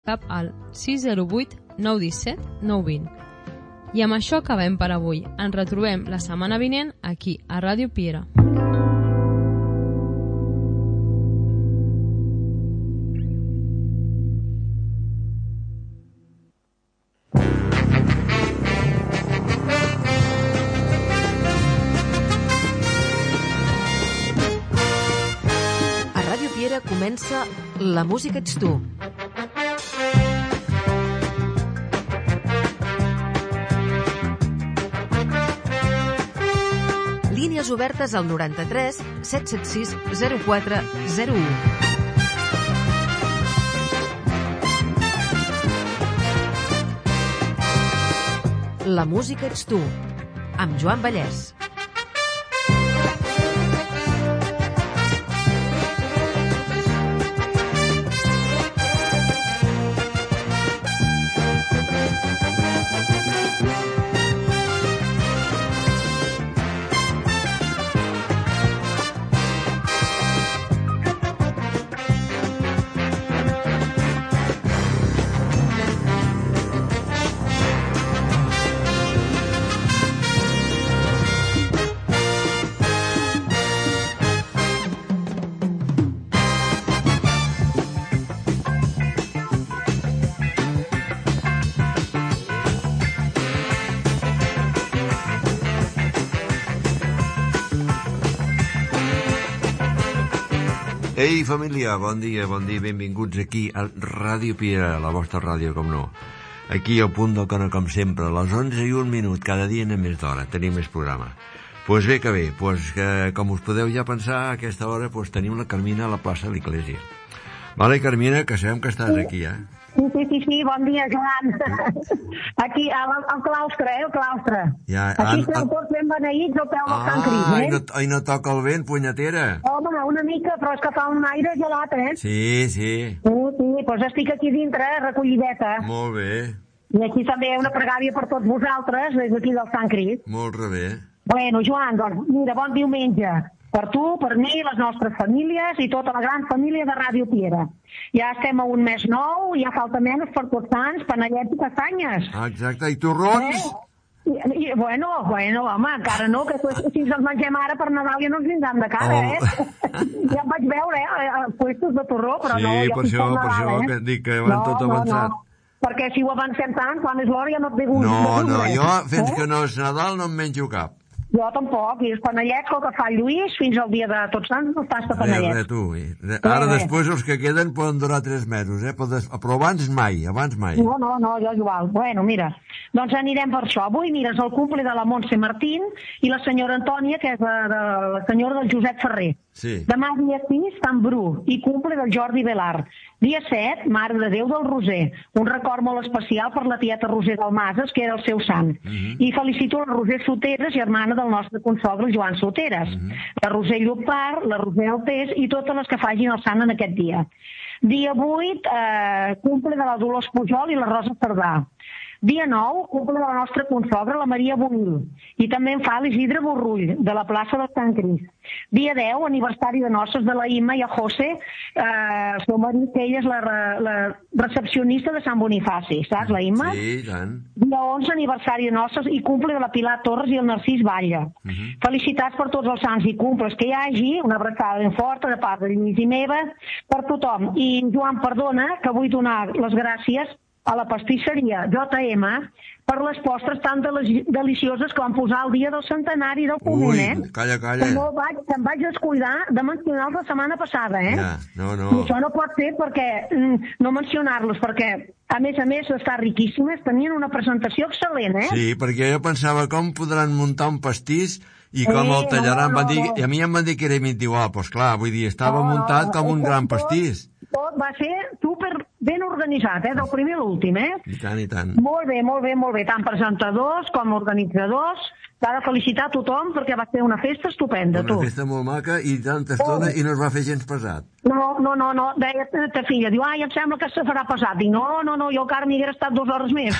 cap al 608 917 920. I amb això acabem per avui. Ens retrobem la setmana vinent aquí, a Ràdio Piera. A Ràdio Piera comença La música ets tu. Línies obertes al 93 776 0401. La música ets tu, amb Joan Vallès. Ei, família, bon dia, benvinguts aquí a Ràdio Piera, la vostra ràdio, com no. Aquí al punt del canó, com sempre, a les 11:01, cada dia anem més d'hora, tenim més programa. Pues bé, que com us podeu ja pensar, a aquesta hora tenim la Carmina a la plaça de l'Església. Vale, Carmina, que sabem que estàs aquí, eh? Sí, bon dia, Joan. Aquí, al claustre, el claustre. Ja, aquí estem tots ben beneïts al peu del Sant Crist, I no toca el vent, punyetera. Home, una mica, però és que fa un aire gelat, eh? Sí. Sí, doncs estic aquí dintre, recollideta. Molt bé. I aquí també una pregària per tots vosaltres, des d'aquí del Sant Crist. Molt bé. Bueno, Joan, doncs, mira, bon diumenge. Per tu, per mi, les nostres famílies i tota la gran família de Ràdio Piera. Ja estem a un mes nou, ja falta menys per tots sants, panellets i castanyes. Ah, exacte, i torrons? Bueno, home, encara no, que si ens els mengem ara per Nadal ja no ens vindran de cara, Ja em vaig veure, puestos de torró, però no... Sí, per això que dic que van tot avançat. No. Perquè si ho avancem tant, quan és l'hora ja no et ve gust. No, jo, fins que no és Nadal, no em menjo cap. Jo tampoc, i els panellets, el que fa el Lluís, fins al dia de Tots Sants no tasta panellets. Ara després els que queden poden durar 3 mesos, però abans mai. No, jo igual. Bueno, mira, doncs anirem per això. Avui, mira, és el cumple de la Montse Martín i la senyora Antònia, que és la senyora del Josep Ferrer. Sí. Demà, dia 6, Sant Bru, i cumple del Jordi Velar. Dia 7, Mare de Déu del Roser, un record molt especial per la tieta Roser Dalmases, que era el seu sant. I felicito la Roser Soteres, germana del nostre consogre Joan Soteres, la Roser Llopart, la Roser Altés i totes les que facin el sant en aquest dia. Dia 8, cumple de la Dolors Pujol i la Rosa Cerdà. Dia 9, cumple de la nostra consogra, la Maria Bonil. I també en fa l'Isidre Borrull, de la plaça del Sant Crist. Dia 10, aniversari de noces de la Imma i a José, el seu marit, que ella és la recepcionista de Sant Bonifaci, saps, la Imma? Sí, i tant. Dia 11, aniversari de noces i cumple de la Pilar Torres i el Narcís Batlle. Felicitats per tots els sants i cumples que hi hagi, una abraçada ben forta de part de Lluís i meva, per tothom. I Joan, perdona, que vull donar les gràcies a la pastisseria JM per les postres tan delicioses que van posar el dia del centenari del Comú, Calla. Que em vaig descuidar de mencionar-los la setmana passada, Ja, no. I això no pot ser perquè no mencionar-los, perquè a més d'estar riquíssimes, tenien una presentació excel·lent, Sí, perquè jo pensava com podran muntar un pastís i com el tallaran. I a mi em van dir que era igual, doncs clar, vull dir, estava muntat com un gran pastís. Tot va ser super ben organitzat, del primer a l'últim, I tant. Molt bé, tant presentadors com organitzadors. S'ha de felicitar a tothom perquè va ser una festa estupenda, Una festa molt maca i tanta estona i no es va fer gens pesat. No, deia ta filla, diu, em sembla que se farà pesat. Dic, no, jo encara m'hi haguera estat 2 hores més.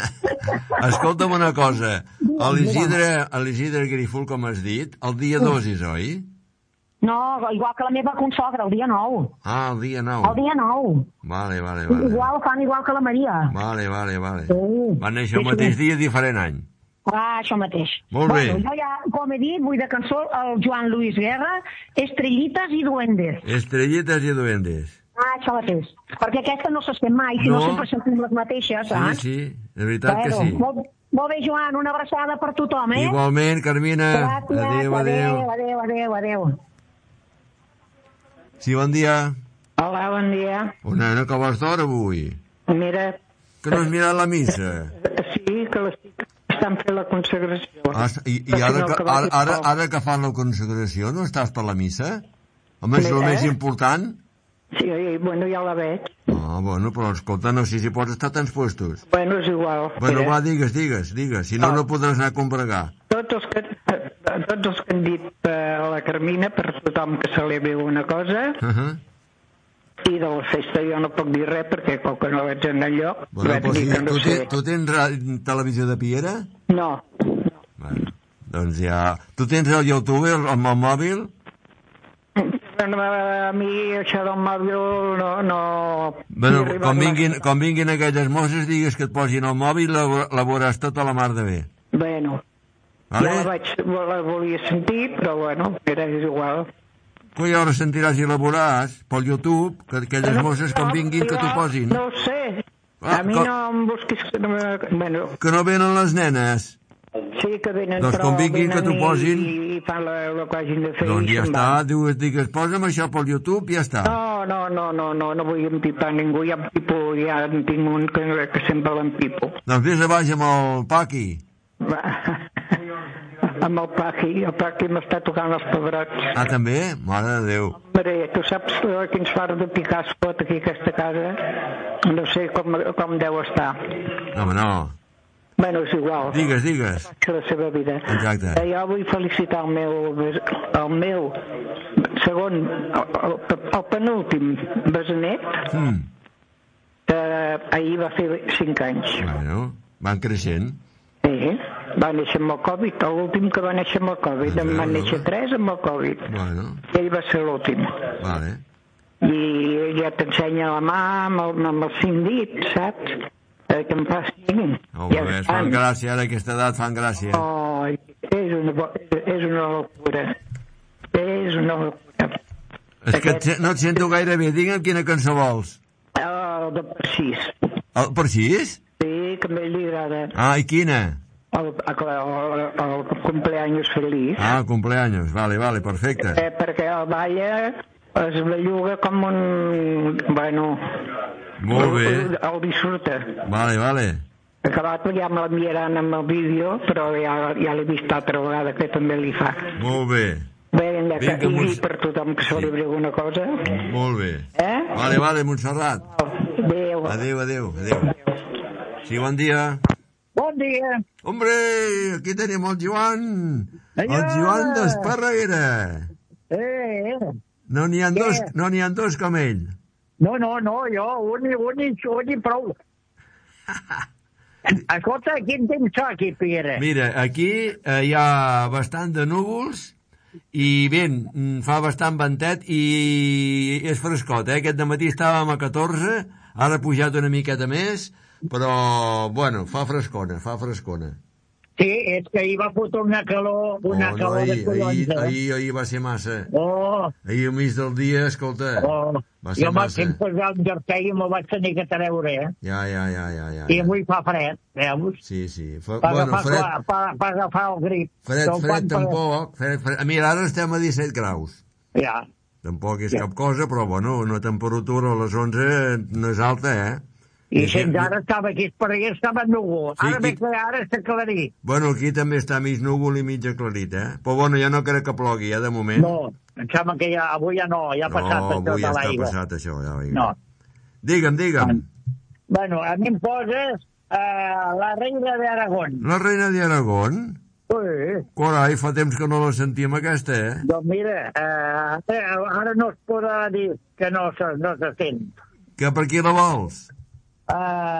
Escolta'm una cosa, l'Isidre Grifol, com has dit, el dia 2 és, oi? No, igual que la meva consogra, el dia 9. Ah, el dia 9. El dia 9. Vale. Fan igual que la Maria. Vale. Sí. Van néixer el mateix dia, diferent any. Ah, això mateix. Molt bé. Bueno, jo ja, com he dit, vull de cançó el Joan Luis Guerra, Estrellitas i Duendes. Estrellitas i duendes. Ah, això mateix. Perquè aquesta no se sent mai, si no sempre sentim les mateixes, saps? Sí, de veritat que sí. Molt bé, Joan, una abraçada per tothom, eh? Igualment, Carmina. Gràcies, adéu. Sí, bon dia. Hola, bon dia. Nena, que vas d'hora avui? Mira... Que no has mirat la missa? Sí, que estan fent la consagració. I ara que fan la consagració no estàs per la missa? Home, és el més important. Sí, bueno, ja la veig. Ah, bueno, però escolta, no sé si pots estar tants puestos. Bueno, és igual. Bueno, va, digues, si no, no podràs anar a combregar. Tots els que han dit a la Carmina, per tothom que celebri una cosa, i de la festa jo no puc dir res, perquè com que no vaig anar enlloc... Bueno, però tu tens televisió de Piera? No. Bueno, doncs ja... Tu tens el YouTube, el mòbil? A mi això del mòbil no... Bueno, com vinguin aquelles mosses, digues que et posin el mòbil, la veuràs tota la mar de bé. Bueno, vale? La volia sentir, però bueno, era igual. Pues ja la sentiràs i la veuràs pel YouTube, que aquelles mosses com vinguin que t'ho posin. No ho sé, a mi no em busquis... Bueno. Que no venen les nenes. Sí, que venen, doncs però venen que t'ho posin... i fan el que hagin de fer. Doncs ja està, digues, posa'm això pel YouTube i ja està. No vull empipar ningú, ja en tinc un que sempre l'empipo. Doncs vés a baix amb el Paqui. Amb el Paqui m'està tocant els pebrots. Ah, també? Mare de Déu. Mare, tu saps quins fars de picar es pot aquí a aquesta casa? No sé com deu estar. Home, no. Bueno, és igual. Digues. És la seva vida. Exacte. Jo vull felicitar el meu segon, el penúltim besanet, que ahir va fer 5 anys. Bueno, van creixent. Sí, va néixer amb el Covid, l'últim que va néixer amb el Covid. En van néixer 3 amb el Covid. Bueno. I ell va ser l'últim. Vale. I ja t'ensenya la mà amb els 5 dits, saps? Que em facin. Fan gràcia, ara a aquesta edat fan gràcia. Oh, és una locura. És una locura. És que no et sento gaire bé. Digue'm quina cançó vols. El de Parxís. El Parxís? Sí, que a ell li agrada. Ah, i quina? El cumpleaños feliz. Ah, cumpleaños, vale, perfecte. Perquè el balla es belluga com un... Bueno... Molt bé. El disfruta. Vale. Acabat ja me l'enviaran amb el vídeo, però ja l'he vist altra vegada que també li fa. Molt bé. Vinga, que tingui per tothom que celebri alguna cosa. Molt bé. Vale, Montserrat. Adéu. Sí, bon dia. Bon dia. Hombre, aquí tenim el Joan. El Joan d'Esparreguera. No n'hi ha dos com ell. No, jo, un i prou. Escolta, quin temps fa aquí, Piera? Mira, aquí hi ha bastant de núvols i vent, fa bastant ventet i és frescot, Aquest dematí estàvem a 14, ara ha pujat una miqueta més, però, bueno, fa frescona. Sí, és que ahir va fotre una calor de collons. Ahir va ser massa. Ahir al mig del dia, escolta, va ser massa. Jo m'he posat un jersei i me'l vaig tenir que treure, Ja. I avui fa fred, veus? Sí. Per agafar el grip. Fred tampoc. Mira, ara estem a 17 graus. Ja. Tampoc és cap cosa, però, bueno, una temperatura a les 11 no és alta, I fins ara estava aquí, estava núvol. Ara està aclarit. Bueno, aquí també està mig núvol i mig aclarit, Però bueno, ja no crec que plogui, de moment. No, em sembla que avui ja no, ja ha passat això de l'aigua. No, avui ja està passat això, ja. No. Digue'm. Bueno, a mi em poses la reina d'Aragón. La reina d'Aragón? Sí. Carai, fa temps que no la sentim aquesta, Doncs mira, ara no es podrà dir que no se sent. Que per qui la vols?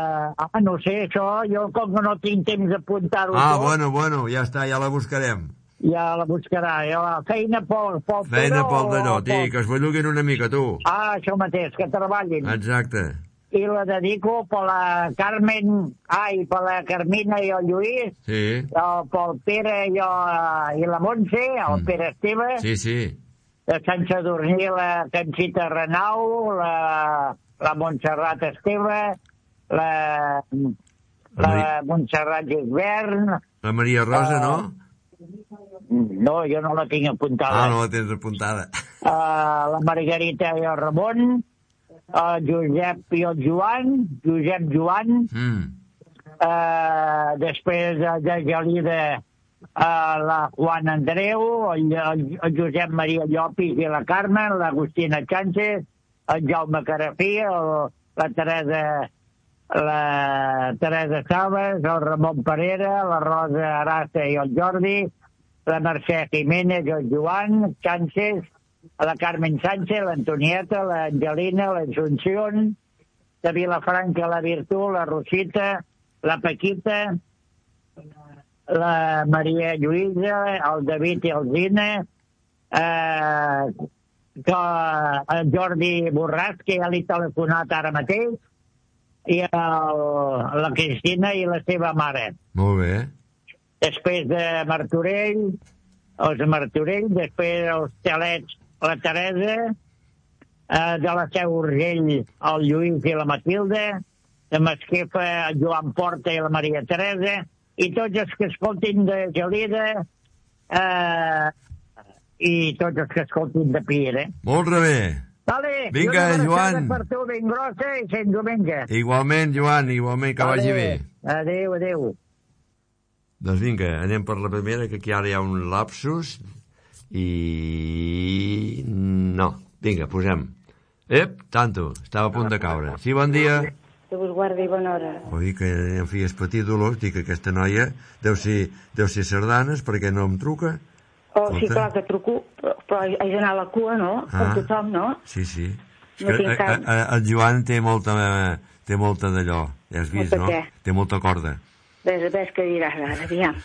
No sé, això, jo com que no tinc temps d'apuntar-ho tot... Bueno, ja està, ja la buscarem. ja la buscarà. Feina pel Feina pel d'allò, que es belluguin una mica, tu. Ah, això mateix, que treballin. Exacte. I la dedico per la Carmen, per la Carmina i el Lluís, pel Pere i la Montse, el Pere Esteve, de Sant Sadurní la Canxita Renau, la Montserrat Esteve, la Montserrat Gisbert... La Maria Rosa, no? No, jo no la tinc apuntada. Ah, no la tens apuntada. La Margarita i el Ramon, el Josep i el Josep Joan, després de Gelida la Juan Andreu, el Josep Maria Llopis i la Carmen, l'Agustina Sánchez, el Jaume Carafí, la Teresa Salves, el Ramon Parera, la Rosa Arasta i el Jordi, la Mercè Jiménez, el Joan Sánchez, la Carmen Sánchez, l'Antonieta, l'Angelina, l'Assumpción, de Vilafranca, la Virtú, la Rosita, la Paquita, la Maria Lluïsa, el David i el Zina, el Jordi Borràs, que ja li he telefonat ara mateix, i la Cristina i la seva mare. Molt bé. Després de Martorell, els Martorell, després els Telets, la Teresa, de la Seu Urgell, el Lluís i la Matilde, de Masquefa, el Joan Porta i la Maria Teresa, i tots els que escoltin de Gelida, i tots els que escoltin de Piera. Molt bé. Vale, vinga, Joan. Per tu ben grossa i fins diumenge. Igualment, Joan, igualment, que vagi bé. Adéu, adéu. Doncs vinga, anem per la primera, que aquí ara hi ha un lapsus, i... no, vinga, posem. Tanto, estava a punt de caure. Sí, bon dia. Que vos guardi bona hora. Vull dir que, en fi, és petit dolor, dic que aquesta noia deu ser sardanes, perquè no em truca. Sí, clar que truco, però haig d'anar a la cua, no? Com tothom, no? Sí. El Joan té molta d'allò, ja has vist, no? Té molta corda. Ves que diràs ara, aviam.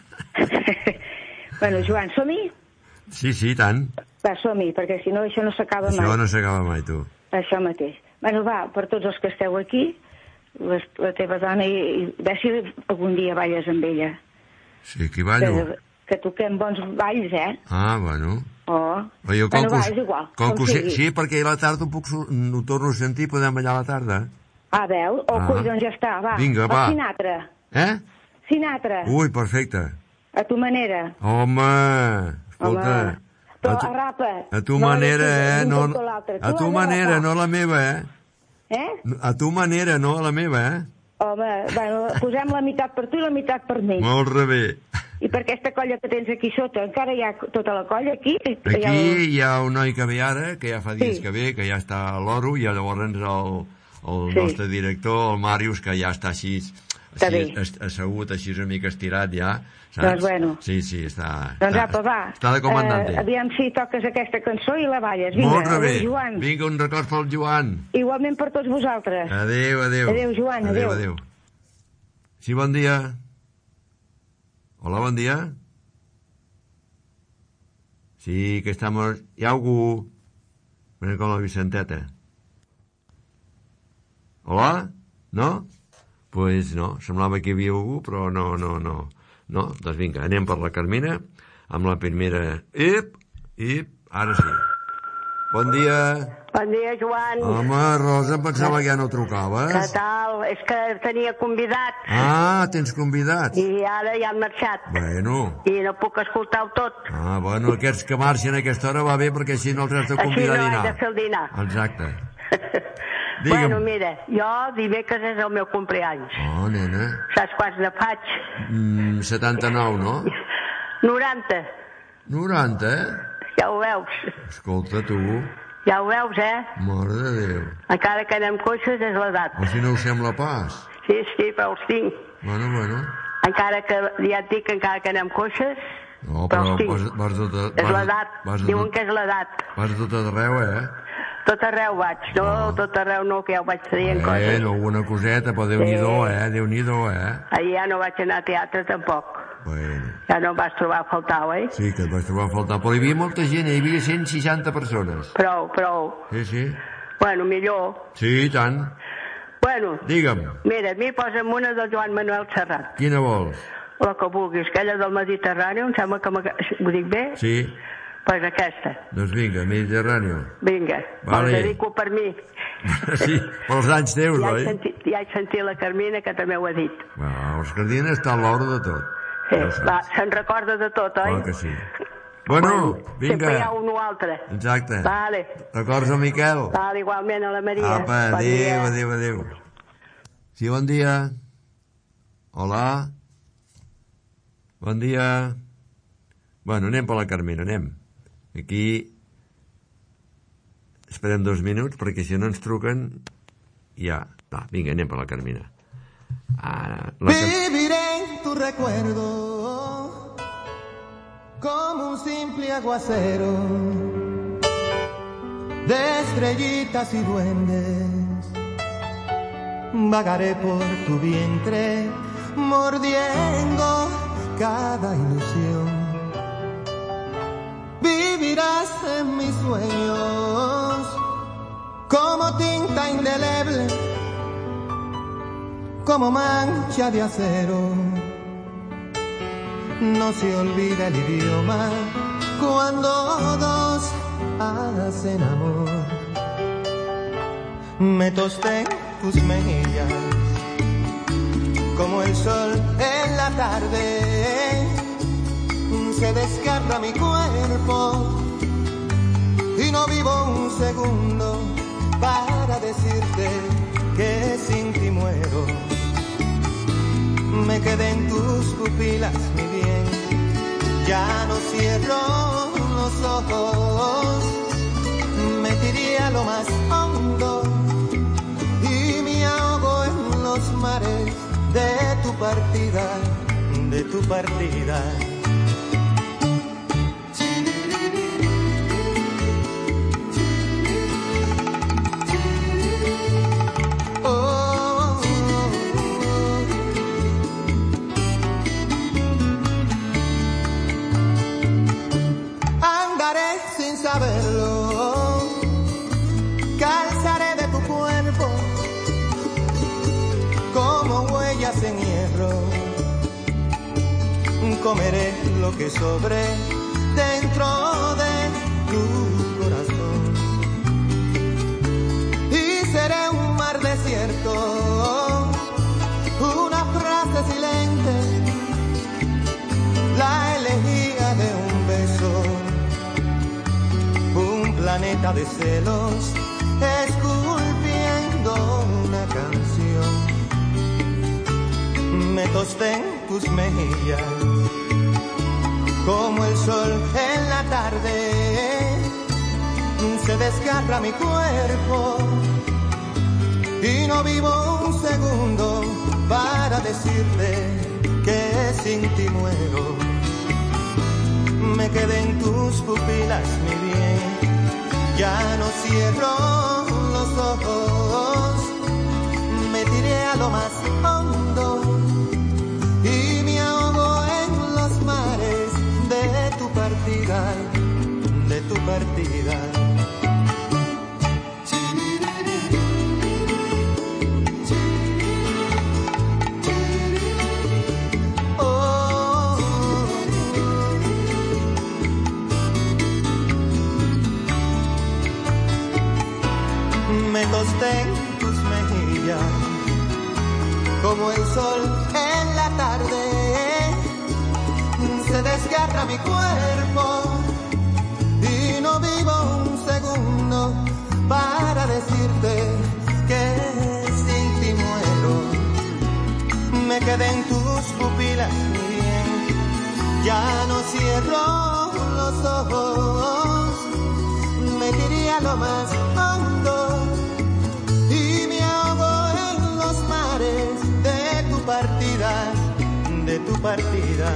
Bueno, Joan, som-hi? Sí, tant. Va, som-hi, perquè si no això no s'acaba mai. Això no s'acaba mai, tu. Això mateix. Bueno, va, per tots els que esteu aquí, la teva dona, i ve si algun dia balles amb ella. Sí, aquí ballo. Que toquem bons balls, Ah, bueno. Bueno, va, és igual. Sí, perquè a la tarda ho torno a sentir, podem ballar a la tarda. Ah, veus? Coi, doncs ja està, va. Vinga, va. El Sinatra. Sinatra. Ui, perfecte. A tu manera. Home, escolta. Però arrapa. A tu manera, no... A tu manera, no la meva, A tu manera, no a la meva, Home, bueno, posem la meitat per tu i la meitat per mi. Molt bé. I per aquesta colla que tens aquí sota, encara hi ha tota la colla aquí? Aquí hi ha un noi que ve ara, que ja fa dies que ve, que ja està a l'Oro, i llavors el nostre director, el Màrius, que ja està així assegut, així una mica estirat ja, saps? Doncs bueno. Sí, està... Doncs apa, va. Està de comandante. Aviam si toques aquesta cançó i la balles. Vinga, molt bé. Joan. Vinga, un record pel Joan. Igualment per tots vosaltres. Adéu. Adéu, Joan, adéu. Sí, bon dia. Hola, bon dia. Sí, que estamos... Hi ha algú? Ven con la Vicenteta. Hola? No? Pues no, semblava que hi havia algú, però no. No, doncs vinga, anem per la Carmina, amb la primera... Ara sí. Bon dia. Bon dia, Joan. Home, Rosa, em pensava que ja no trucaves. Què tal? És que tenia convidat. Ah, tens convidats. I ara ja han marxat. Bueno. I no puc escoltar-ho tot. Ah, bueno, aquests que marxen a aquesta hora va bé, perquè així no els has de convidar a dinar. Així no he de fer el dinar. Exacte. Bueno, mira, jo dimecres és el meu compleanys. Oh, nena. Saps quants ne faig? 79, no? 90. 90, Ja ho veus. Escolta, tu. Ja ho veus, Mare de Déu. Encara que anem coixes és l'edat. O si no ho sembla pas. Sí, però els tinc. Bueno. Encara que, ja et dic, encara que anem coixes, no, però els tinc. És l'edat. Diuen que és l'edat. Vas a tot arreu, Tot arreu vaig. No, tot arreu no, que ja ho vaig traient coses. No, alguna coseta, però Déu-n'hi-do, Déu-n'hi-do, Ahir ja no vaig anar a teatre tampoc. Bueno. Ja no em vas trobar a faltar, oi? Sí, que et vas trobar a faltar, però hi havia molta gent, hi havia 160 persones. Prou. Sí. Bueno, millor. Sí, i tant. Bueno. Digue'm. Mira, a mi posa'm una del Joan Manuel Serrat. Quina vols? La que vulguis, aquella del Mediterrani, em sembla que ho dic bé? Sí. Pues aquesta. Doncs vinga, Mediterrani. Vinga, vale. El dedico per mi. Sí, pels anys teus, oi? Ja he sentit la Carmina, que també ho ha dit. Els Carmina està a l'hora de tot. Sí, va, se'n recorda de tot, oi? Clar que sí. Bueno, vinga. Sempre hi ha un o altre. Exacte. Vale. Records al Miquel. Vale, igualment a la Maria. Apa, adéu. Sí, bon dia. Hola. Bon dia. Bueno, anem per la Carmina, anem. Aquí esperem 2 minuts, perquè si no ens truquen ja. Va, vinga, anem per la Carmina. Viviré en tu recuerdo como un simple aguacero de estrellitas y duendes. Vagaré por tu vientre mordiendo cada ilusión. Vivirás en mis sueños como tinta indeleble, como mancha de acero. No se olvida el idioma cuando dos hacen amor. Me tosté en tus mejillas como el sol en la tarde. Se desgarra mi cuerpo y no vivo un segundo para decirte que sin ti muero. Me quedé en tus pupilas, mi bien, ya no cierro los ojos. Me tiré a lo más hondo y me ahogo en los mares de tu partida, de tu partida. Saberlo, calzaré de tu cuerpo como huellas en hierro. Comeré lo que sobre dentro de tu corazón y seré un mar desierto, una frase silente, la elegía de un beso. Planeta de celos, esculpiendo una canción. Me tosté en tus mejillas, como el sol en la tarde. Se desgarra mi cuerpo y no vivo un segundo para decirte que sin ti muero. Me quedé en tus pupilas, mi bien. Ya no cierro los ojos, me tiré a lo más hondo y me ahogo en los mares de tu partida, de tu partida. Me tosté en tus mejillas como el sol en la tarde. Se desgarra mi cuerpo y no vivo un segundo para decirte que sin ti muero. Me quedé en tus pupilas, mi bien, ya no cierro los ojos. Me tiré a lo más hondo y me ahogo en los mares de tu partida, de tu partida.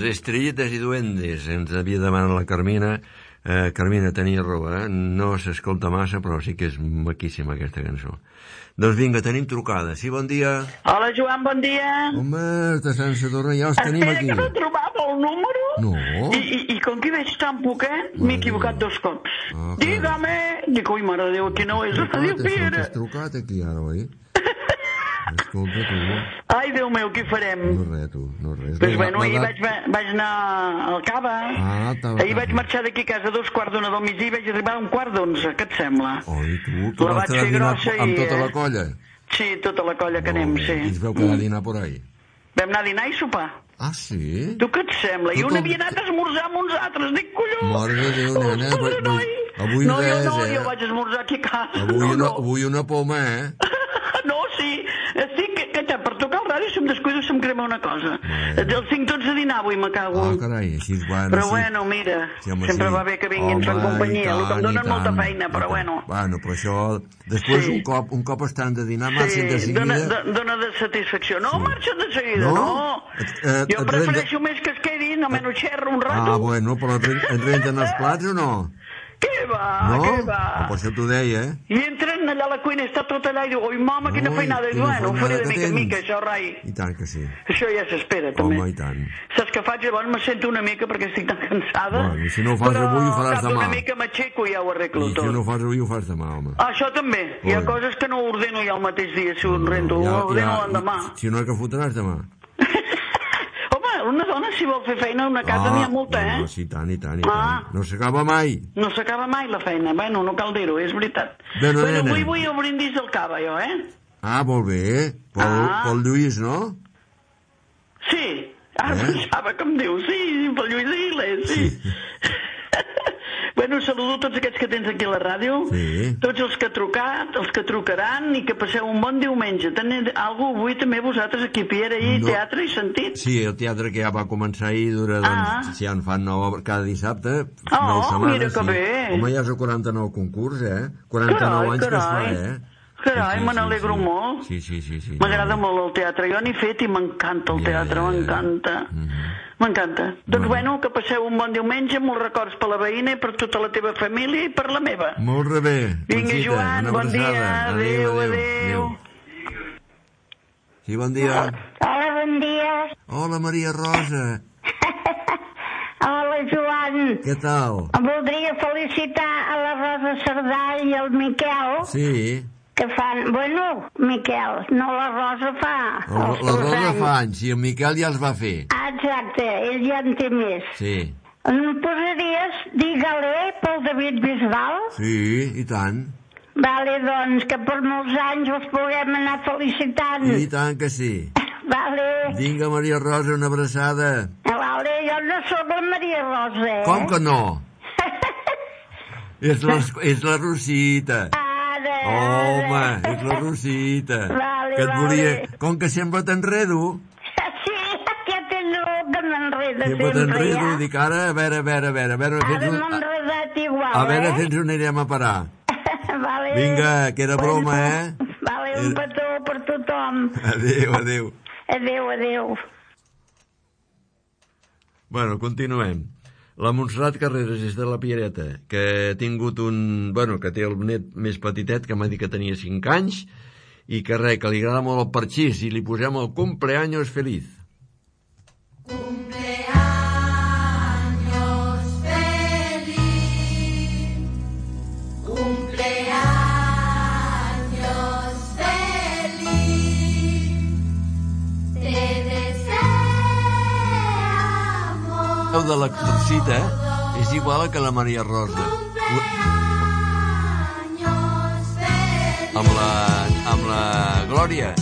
estrellitas i duendes, ens havia demanat la Carmina. Carmina, tenia raó, no s'escolta massa, però sí que és maquíssima aquesta cançó. Doncs vinga, tenim trucada. Sí, bon dia. Hola, Joan, bon dia. Home, de Sant Sadurní, ja els tenim aquí. Espera, que no trobava el número. No. I com que veig tan poquet, m'he equivocat 2 cops. Dígame. Dic, ui, mare de Déu, aquí no és Radio Piera. T'has trucat aquí ara, oi? Escolta, tu. Ai, Déu meu, què farem? No res, tu, no res. Doncs bueno, ahir vaig anar al Cava. Ahir vaig marxar d'aquí a casa 2:15 del migdia i vaig arribar a 1:15, què et sembla? Oi, tu vas anar a dinar amb tota la colla? Sí, tota la colla que anem, sí. I ens veu quedar a dinar por ahí? Vam anar a dinar i sopar. Ah, sí? Tu què et sembla? I un havia anat a esmorzar amb uns altres, dic, collons! Mare de Déu, nena, avui res, jo vaig esmorzar aquí a casa. Avui una poma, No, sí, estic per tocar el ràdio, si em descuido se'm crema una cosa. Els tinc tots a dinar avui, me cago. Ah, carai, així és bueno. Però bueno, mira, sempre va bé que vinguin fent companyia, el que em donen molta feina, però bueno. Bueno, però això, després un cop estan de dinar, marxen de seguida. Sí, dona de satisfacció. No, marxen de seguida, no. Jo prefereixo més que es quedin, almenys xerro un rato. Ah, bueno, però et renten els plats o no? Què va, què va? No, per això t'ho deia, I entren allà a la cuina, està tot allà, i diu, oi, mama, quina feinada. I diu, bueno, ho faré de mica en mica, això, rai. I tant que sí. Això ja s'espera, també. Home, i tant. Saps què faig? Llavors me sento una mica perquè estic tan cansada. Bueno, si no ho fas avui, ho faràs demà. Però una mica m'aixeco i ja ho arreglo tot. I si no ho fas avui, ho fas demà, home. Això també. Hi ha coses que no ordeno ja el mateix dia, si ho rento. Ho ordeno l'endemà. Si no, que fotràs demà? Una dona, si vol fer feina a una casa, n'hi ha molta, Sí, tant, i tant. No s'acaba mai. No s'acaba mai la feina. Bueno, no cal dir-ho, és veritat. Bueno, avui vull el brindis del Cava, jo, Ah, molt bé. Pel Lluís, no? Sí. Ara pensava que em diu, sí, pel Lluís Aguilés, sí. Bueno, saludo tots aquests que tens aquí a la ràdio, tots els que ha trucat, els que trucaran, i que passeu un bon diumenge. Teniu alguna cosa avui també vosaltres aquí a Piera, ahir, teatre i sentit? Sí, el teatre que ja va començar ahir, si ja en fan 9 cada dissabte, 9 setmanes. Mira que bé. Home, ja és el 49 concurs, 49 anys que es fa, Carai, me n'alegro molt. Sí. M'agrada molt el teatre. Jo n'he fet i m'encanta el teatre, m'encanta. M'encanta. Doncs bueno, que passeu un bon diumenge, molts records per la veïna i per tota la teva família i per la meva. Molt bé. Vinga, Joan, bon dia. Adéu. Sí, bon dia. Hola, bon dia. Hola, Maria Rosa. Hola, Joan. Què tal? Voldria felicitar a la Rosa Cerdà i el Miquel. Sí. Que fan... Bueno, Miquel, no la Rosa fa. La Rosa fa anys, i el Miquel ja els va fer. Exacte, ell ja en té més. Sí. Em posaries Digue-li pel David Bisbal? Sí, i tant. Vale, doncs, que per molts anys els puguem anar felicitant. I tant que sí. Vale. Vinga, Maria Rosa, una abraçada. Vale, jo no sóc la Maria Rosa, Com que no? És la Rosita. Home, és la Rosita. Vale, que et volia... Com que sempre t'enredo. Sí, ja tens raó que m'enredo sempre t'enredo, dic ara, a veure... Ara m'he enredat igual, A veure, fins on anirem a parar. Vale. Vinga, que era broma, Vale, un petó per tothom. Adéu. Adéu. Bueno, continuem. La Montserrat Carreras és de la Piereta, que ha tingut que té el net més petitet, que m'ha dit que tenia 5 anys, i que que li agrada molt el parxís, i li posem el cumpleaños feliz. De la Rosita és igual que la Maria Rosa. Amb la Glòria.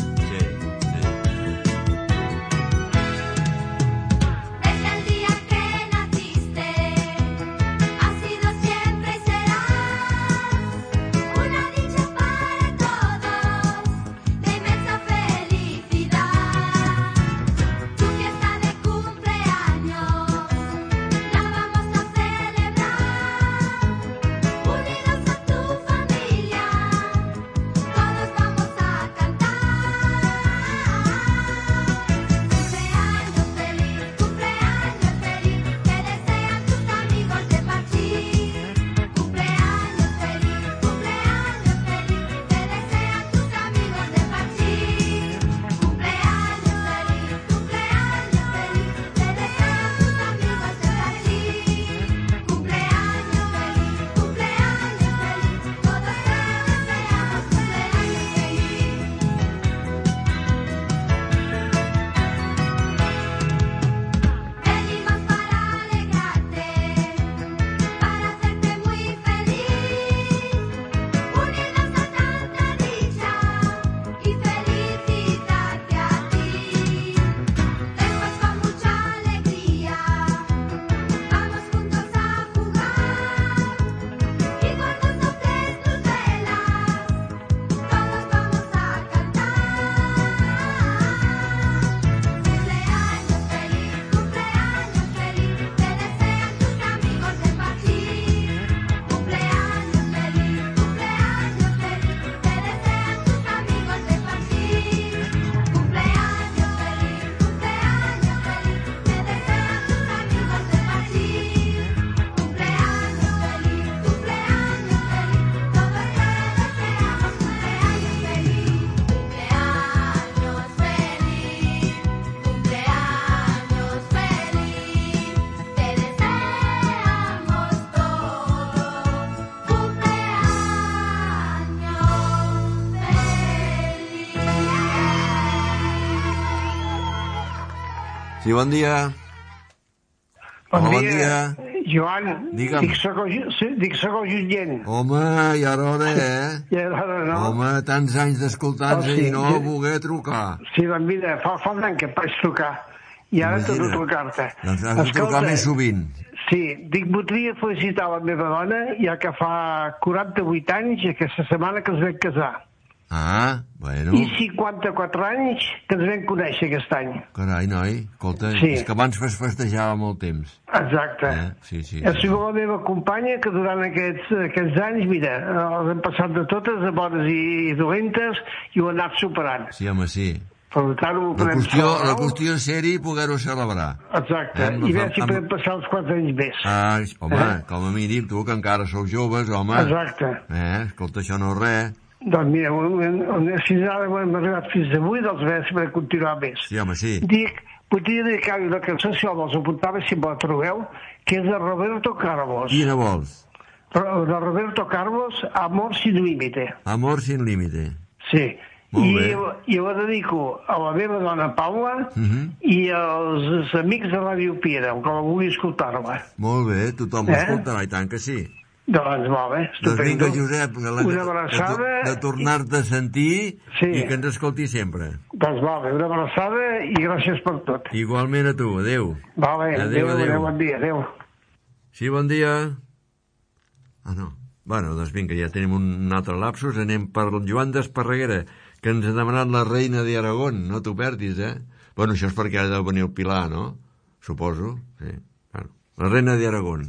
Sí, bon dia. Bon dia. Joan, digue'm. Dic segon Jutllent. Home, ja era hora, Ja era hora, no? Home, tants anys d'escoltar-nos i no voler trucar. Sí, doncs mira, fa un any que et vaig trucar. I ara torno a trucar-te. Doncs has de trucar més sovint. Sí, voldria felicitar la meva dona, ja que fa 48 anys, aquesta setmana que ens vam casar. Ah, bueno. I 54 anys que ens vam conèixer aquest any. Carai, noi, escolta, és que abans festejava molt temps. Exacte. Sí. Ha sigut la meva companya que durant aquests anys, mira, els hem passat de totes, de bones i dolentes, i ho hem anat superant. Sí, home, sí. Per tant, la qüestió és ser-hi i poder-ho celebrar. Exacte, i veure si podem passar uns quants anys més. Ah, home, com a mínim, tu, que encara sou joves, home. Exacte. Escolta, això no és res. Doncs mira, si ara hem arribat fins avui, doncs bé, hem de continuar més. Sí, home, sí. Podria dedicar-hi una cançó, si la vols apuntar, si me la trobeu, que és de Roberto Carlos. Quina vols? De Roberto Carlos, Amor sin límite. Amor sin límite. Sí. I la dedico a la meva dona Paula i als amics de Ràdio Piera, que la vulgui escoltar-la. Molt bé, tothom l'escoltarà, i tant que sí. Doncs molt bé, estupendo. Doncs vinga, Josep, una abraçada de tornar-te a sentir i que ens escolti sempre. Doncs molt bé, una abraçada i gràcies per tot. Igualment a tu, adeu. Adeu, bon dia, adeu. Sí, bon dia. Ah, no. Bueno, doncs vinga, ja tenim un altre lapsus. Anem per el Joan d'Esparreguera, que ens ha demanat la reina d'Aragón. No t'ho perdis, Bueno, això és perquè ha de venir el Pilar, no? Suposo, sí. Bueno, la reina d'Aragón.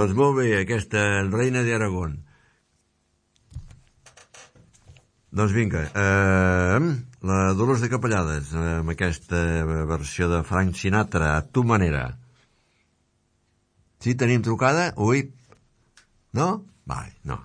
Doncs molt bé, aquesta Reina de Aragón. Doncs vinga, la Dolors de Capellades, amb aquesta versió de Frank Sinatra, A tu manera. Sí, tenim trucada? Ui, no? Vai, no.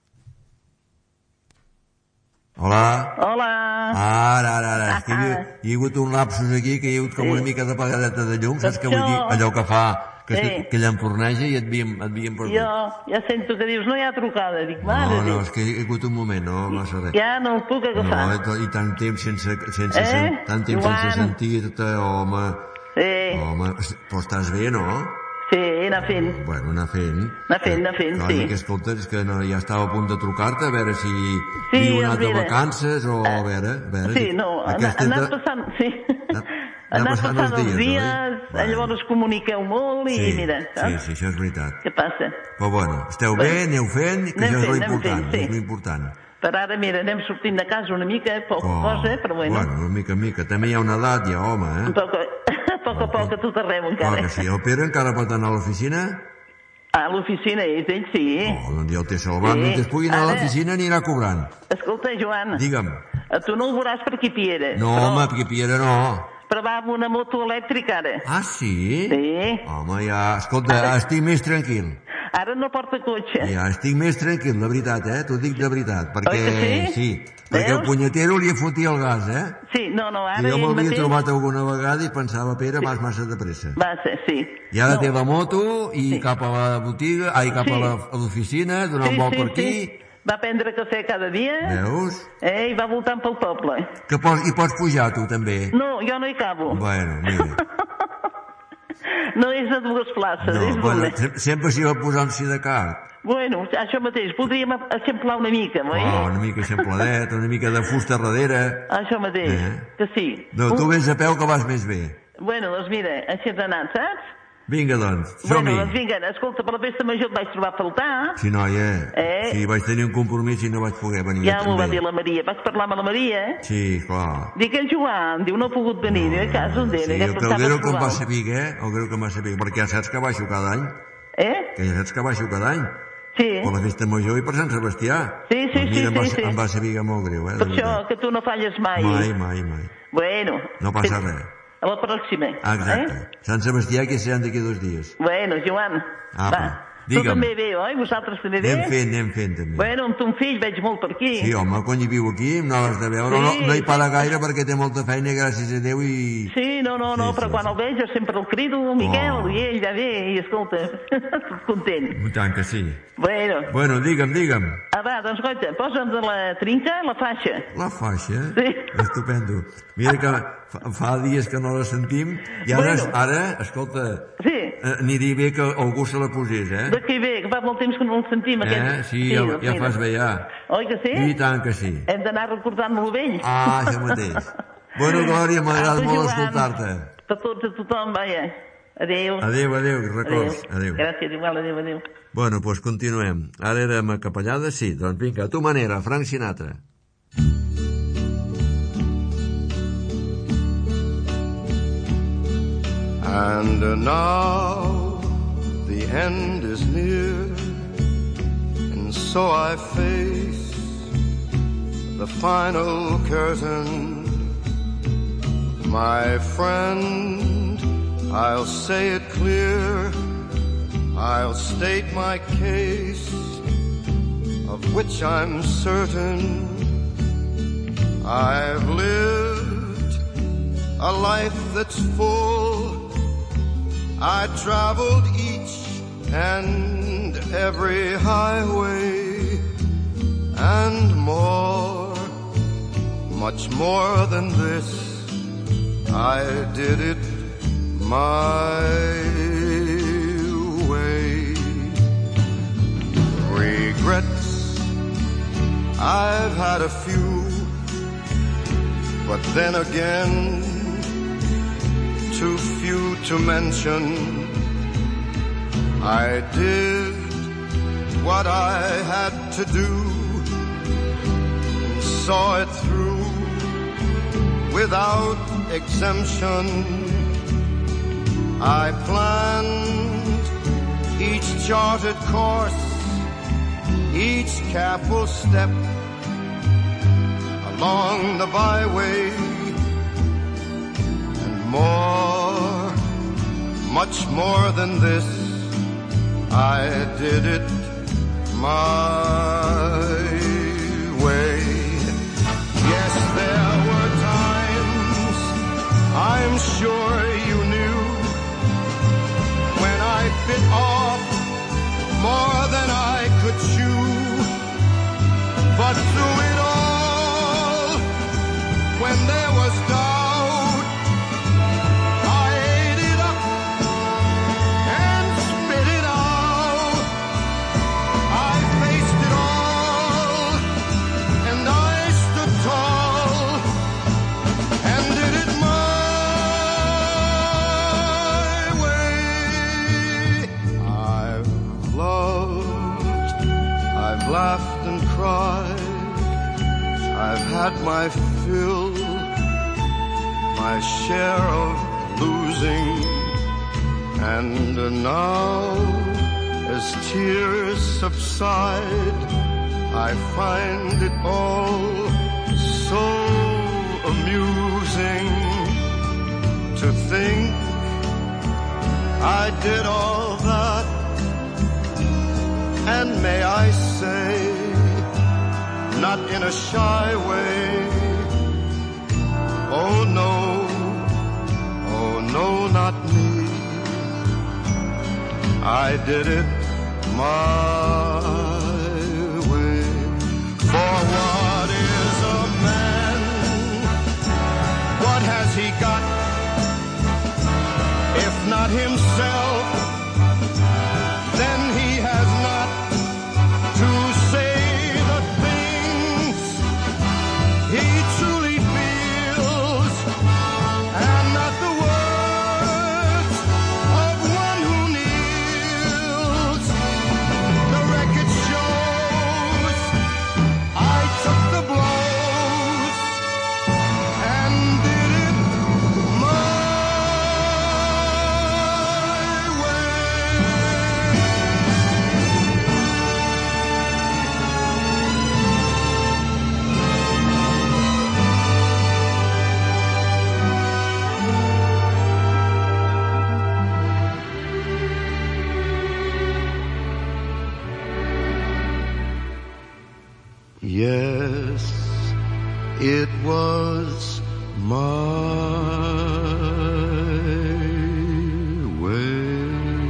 Hola. Hola. Ara. És que hi ha hagut un lapsus aquí, que hi ha hagut com una mica d'apagadeta de llum, saps què vull dir? Allò que fa, que llamporneja i et havien perdut. Jo ja sento que dius, no hi ha trucada. Dic, mare. No, és que hi ha hagut un moment, no massa res. Ja no el puc agafar. No, i tant temps sense sentir-te, home. Sí. Home, però estàs bé, no? Sí, anar fent. Bueno, anar fent, sí. Que escolta, és que ja estava a punt de trucar-te, a veure si heu anat de vacances o a veure... Sí, no, anar passant, sí. Anar passant els dies, llavors us comuniqueu molt i mira, saps? Sí, això és veritat. Què passa? Però bueno, esteu bé, aneu fent, que això és l'important. Per ara, mira, anem sortint de casa una mica, poca cosa, però bueno. Bueno, mica en mica. També hi ha una edat ja, home, A poc a tot arreu encara. Clar que sí. El Pere encara pot anar a l'oficina? A l'oficina, ell sí. Doncs ja el té salvat. Mentre es pugui anar a l'oficina anirà cobrant. Escolta, Joan. Digue'm. Tu no el veuràs per aquí Piera. No, home, per aquí Piera no. Però va amb una moto elèctrica ara. Ah, sí? Sí. Home, ja... Escolta, estic més tranquil. Ara no porta cotxe. Ja, estic més tranquil, de veritat, t'ho dic de veritat. Perquè, oi que sí? Perquè el punyetero li fotia el gas, Sí, no, ara i jo ell m'havia trobat alguna vegada i pensava, Pere, vas massa de pressa. Sí. I ara té la moto i cap a la botiga, cap a l'oficina, donar un vol per aquí. Va prendre cafè cada dia. Veus? I va voltant pel poble. I pots pujar, tu, també? No, jo no hi cabo. Bueno, mira. No és a dues places, és d'una. Sempre s'hi va posar un sidecar. Bueno, això mateix, podríem eixamplar una mica, oi? Una mica eixampladet, una mica de fusta darrere. Això mateix, que sí. No, tu vens a peu que vas més bé. Bueno, doncs mira, així has anat, saps? Vinga, doncs, som-hi. Bueno, doncs vinga, escolta, per la festa major et vaig trobar a faltar. Sí, noia. Sí, vaig tenir un compromís i no vaig poder venir. Ja m'ho va dir la Maria. Vaig parlar amb la Maria, Sí, clar. Dic, el Joan, diu, no ha pogut venir. Diu, a casa on era. Sí, el greu que em va saber, el greu que em va saber, perquè ja saps que baixo cada any. Que ja saps que baixo cada any. Sí. Per la festa major i per Sant Sebastià. Sí. Em va saber molt greu, Per això, que tu no falles mai. Mai. Bueno. No passa res. A la pròxima. Exacte. Sant Sebastià, que seran d'aquí 2 dies. Bueno, Joan, va. Tu també bé, oi? Vosaltres també bé? Anem fent, també. Bueno, amb ton fill veig molt per aquí. Sí, home, quan hi viu aquí, no l'has de veure. No hi para gaire perquè té molta feina, gràcies a Déu, i... Sí, no, però quan el veig jo sempre el crido, Miquel, i ell ja ve, i escolta, tot content. I tant que sí. Bueno, digue'm. Va, doncs, goita, posa'm de la trinca la faixa. La faixa? Sí. Estupendo. Mira que fa dies que no la sentim, i ara, escolta, aniria bé que algú se la posés, D'aquí bé, que fa molt temps que no el sentim, aquest. Sí, ja fas bé, ja. Oi que sí? I tant que sí. Hem d'anar recordant-lo vell. Això mateix. Bueno, Glòria, m'agrada molt escoltar-te. Per tots, a tothom, vaja. Adéu. Adéu, records. Adéu. Gràcies, igual, adéu. Bueno, doncs continuem. Ara érem a Capellades, sí. Doncs vinga, a tu manera, Frank Sinatra. And now the end is near, and so I face the final curtain. My friend, I'll say it clear, I'll state my case, of which I'm certain. I've lived a life that's full, I traveled each and every highway, and more, much more than this, I did it my way. Regrets, I've had a few, but then again, too few to mention. I did what I had to do and saw it through without exemption. I planned each charted course, each careful step along the byway, and more, much more than this, I did it my way. Yes, there were times, I'm sure you knew, when I bit off more than I could chew. But through it all, when there was doubt, I ate it up and spit it out. I faced it all, and I stood tall, and did it my way. I've loved, I've laughed and cried, I've had my fill, my share of losing, and now, as tears subside, I find it all so amusing to think I did all that, and may I say, not in a shy way, oh no, not me, I did it my way. For what is a man? What has he got? If not himself, then he has not to say the things he truly feels, and not the words of one who kneels. The record shows I took the blows and did it my Yes, it was my way.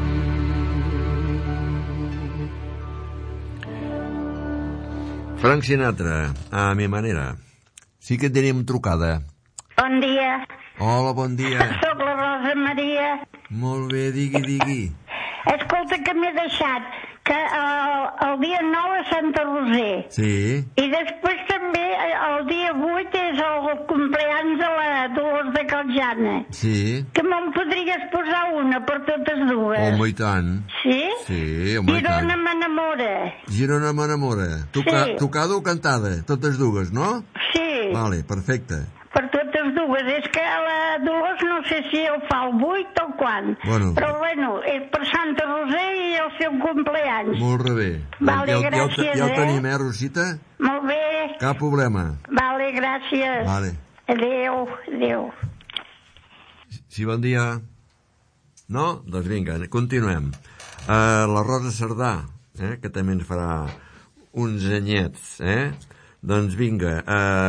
Frank Sinatra, a mi manera. Sí que tenim trucada. Bon dia. Hola, bon dia. Soc la Rosa Maria. Molt bé, digui. Escolta, que m'he deixat que el dia 9 a Santa Roser. Sí. I després també el dia 8 és el compleanys de la Dolors de Caljana. Sí. Que me'n podries posar una per totes dues. Home, i tant. Sí? Sí, home, i tant. Girona m'enamora. Girona m'enamora. Tocada o cantada? Totes dues, no? Sí. Vale, perfecte. Per totes dues. És que la Dolors no sé si el fa el 8 o quan. Bueno. Però bueno, és per Santa Roser i el seu compleanys. Molt bé. Vale, gràcies, ja ho tenim, Rosita? Molt bé. Cap problema. Vale, gràcies. Vale. Adéu. Sí, bon dia. No? Doncs vinga, continuem. La Rosa Cerdà, que també ens farà uns anyets, Doncs vinga,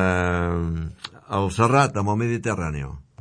el Serrat amb el Mediterrani.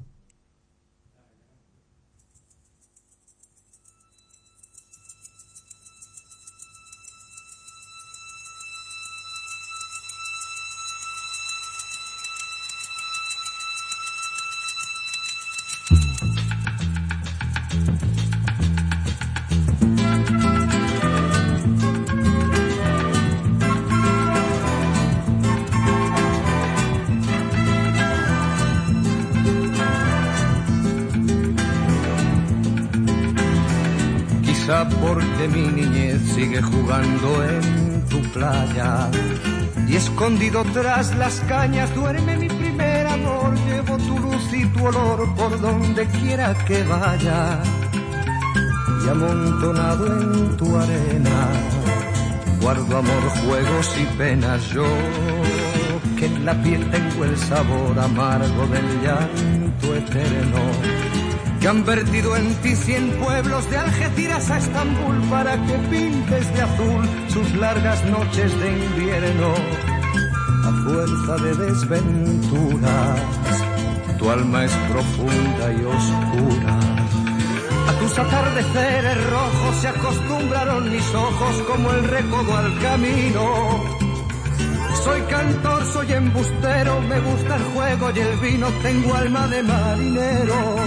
Porque mi niñez sigue jugando en tu playa y escondido tras las cañas duerme mi primer amor. Llevo tu luz y tu olor por donde quiera que vaya. y amontonado en tu arena guardo amor, juegos y penas. Yo que en la piel tengo el sabor amargo del llanto eterno, que han vertido en ti 100 pueblos de Algeciras a Estambul para que pintes de azul sus largas noches de invierno. A fuerza de desventuras, tu alma es profunda y oscura. A tus atardeceres rojos se acostumbraron mis ojos como el recodo al camino. Soy cantor, soy embustero, me gusta el juego y el vino, tengo alma de marinero.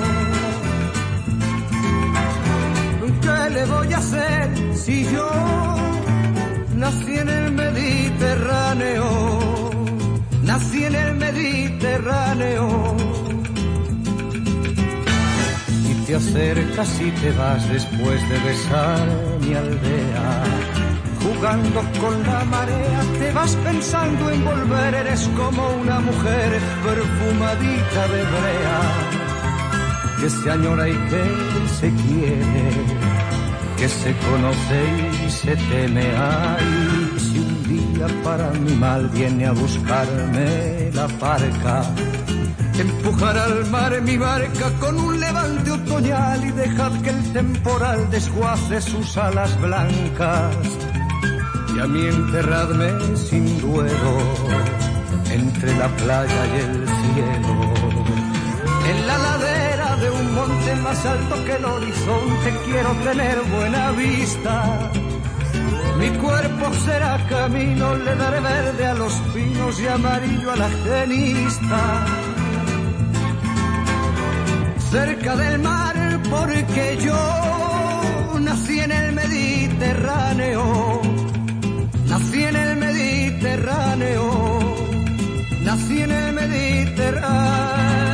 ¿Qué le voy a hacer si yo nací en el Mediterráneo? Nací en el Mediterráneo. Y te acercas y te vas después de besar mi aldea. Jugando con la marea, te vas pensando en volver. Eres como una mujer perfumadita de brea, que se añora y que se quiere, que se conoce y se teme. Ay, si un día para mi mal viene a buscarme la barca, empujar al mar mi barca con un levante otoñal y dejad que el temporal desguace sus alas blancas. Y a mí enterradme sin duelo entre la playa y el cielo, en la ladera de un monte más alto que el horizonte. Quiero tener buena vista, mi cuerpo será camino, le daré verde a los pinos y amarillo a la genista. Cerca del mar porque yo nací en el Mediterráneo. Nací en el Mediterráneo, nací en el Mediterráneo.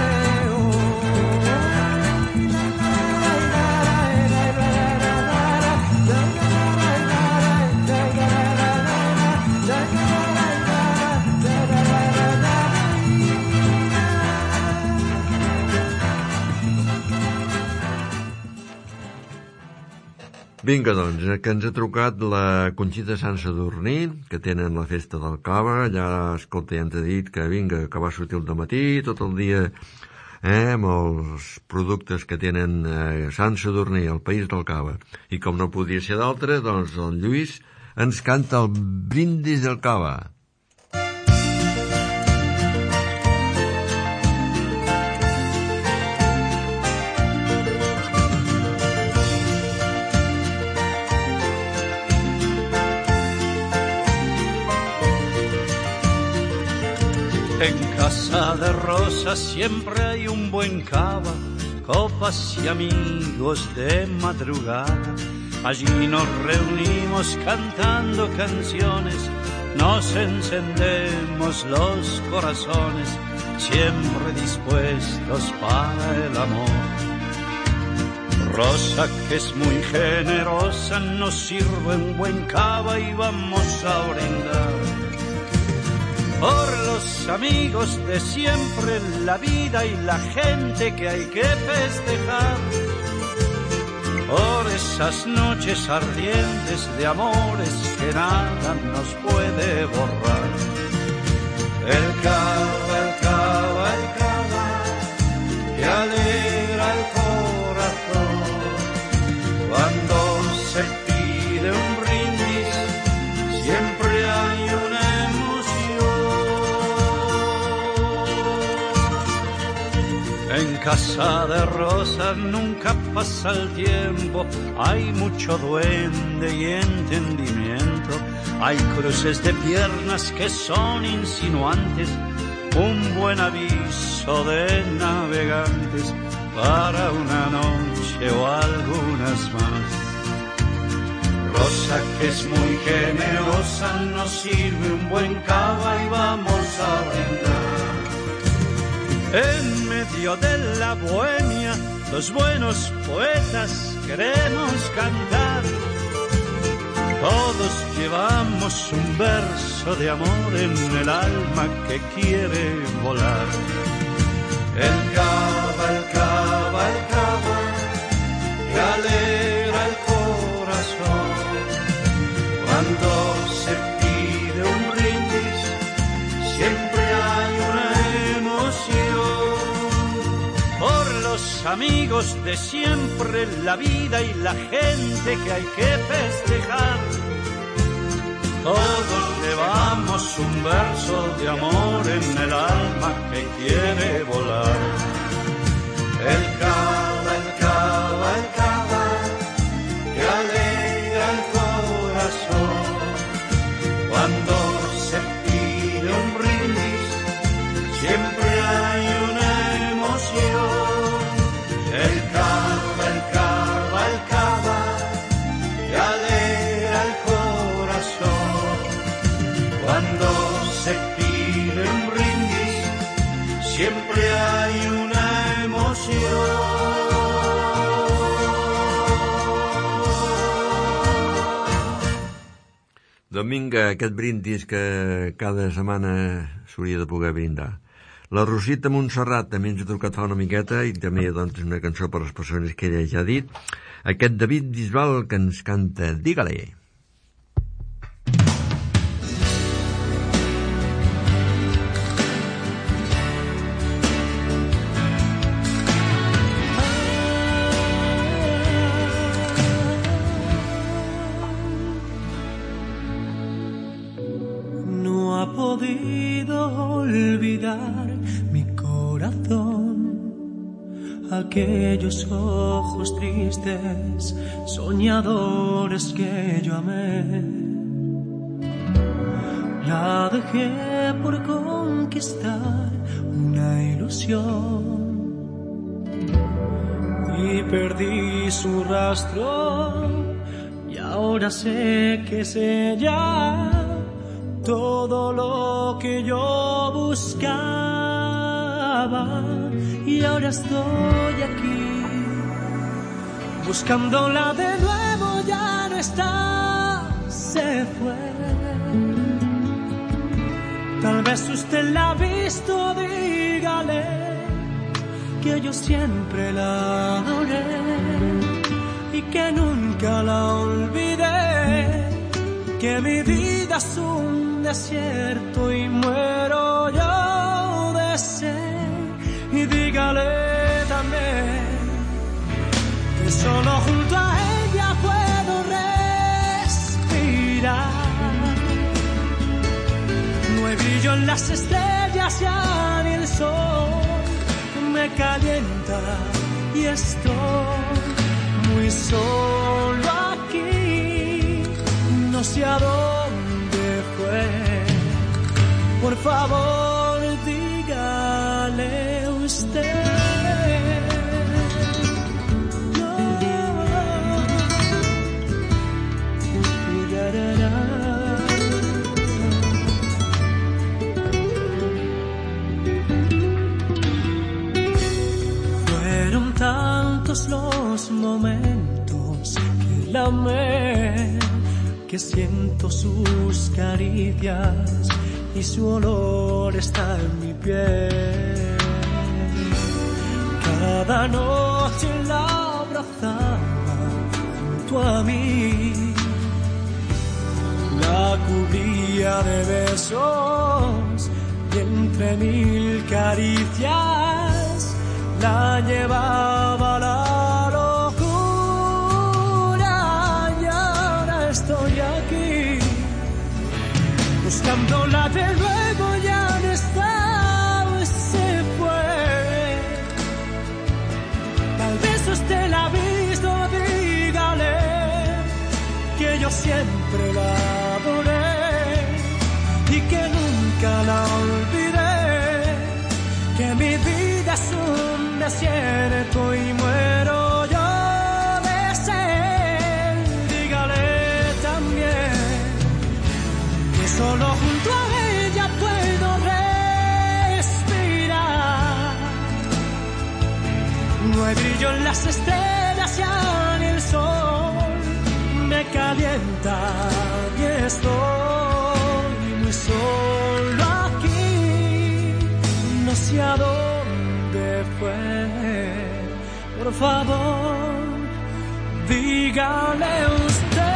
Vinga, doncs, que ens ha trucat la Conxita Sant Sadurní, que tenen la festa del cava. Ja, escolta, ja ens ha dit que vinga, que va sortir al dematí tot el dia amb els productes que tenen Sant Sadurní, el país del cava. I com no podia ser d'altre, doncs el Lluís ens canta el brindis del cava. En casa de Rosa siempre hay un buen cava, copas y amigos de madrugada. Allí nos reunimos cantando canciones, nos encendemos los corazones, siempre dispuestos para el amor. Rosa, que es muy generosa, nos sirve un buen cava y vamos a brindar por los amigos de siempre, la vida y la gente que hay que festejar, por esas noches ardientes de amores que nada nos puede borrar. El cava, el cava, el cava, que alegra el corazón. Cuando se pide un brindis, siempre hay una en casa de Rosa nunca pasa el tiempo, hay mucho duende y entendimiento, hay cruces de piernas que son insinuantes, un buen aviso de navegantes para una noche o algunas más. Rosa, que es muy generosa, nos sirve un buen cava y vamos a brindar. En medio de la bohemia, los buenos poetas queremos cantar. Todos llevamos un verso de amor en el alma que quiere volar. El cava, el cava, el cava, que alegra amigos de siempre, la vida y la gente que hay que festejar. Todos llevamos un verso de amor en el alma que quiere volar. El cava, el cava, el cava, que alegra el corazón. Cuando se pide un brindis, siempre hay una emoción. El cava, el cava, el cava, que alegra el corazón. Cuando se pide un brindis, siempre hay una emoción. Dominga, aquest brindis que cada setmana s'hauria de poder brindar. La Rosita Montserrat també ens ha trucat fa una miqueta i també doncs, una cançó per les persones que ella ja ha dit. Aquest David Bisbal que ens canta Dígale. Olvidar mi corazón, aquellos ojos tristes, soñadores que yo amé. La dejé por conquistar una ilusión y perdí su rastro, y ahora sé que es ella todo lo que yo buscaba, y ahora estoy aquí buscándola de nuevo. Ya no está, se fue. Tal vez usted la ha visto, dígale que yo siempre la adoré y que nunca la olvidé, que mi vida es un desierto y muero yo de sed. Y dígale también que solo junto a ella puedo respirar. No hay brillo en las estrellas, ya ni el sol me calienta y estoy muy solo aquí. No sé a dónde fue. Por favor, dígale usted. No. Fueron tantos los momentos que la amé, que siento sus caricias y su olor está en mi piel. Cada noche la abrazaba junto a mí, la cubría de besos y entre mil caricias la llevaba a la locura. Y ahora estoy aquí buscándola de nuevo, ya no está, se fue. Tal vez usted la ha visto, dígale que yo siempre la adoré y que nunca la olvidé, que mi vida es un desierto y muero yo de sed. Dígale también que solo junto a ella puedo respirar. No hay brillo en las estrellas, ya ni el sol me calienta y estoy muy solo aquí. No sé a dónde fue. Por favor, dígale usted.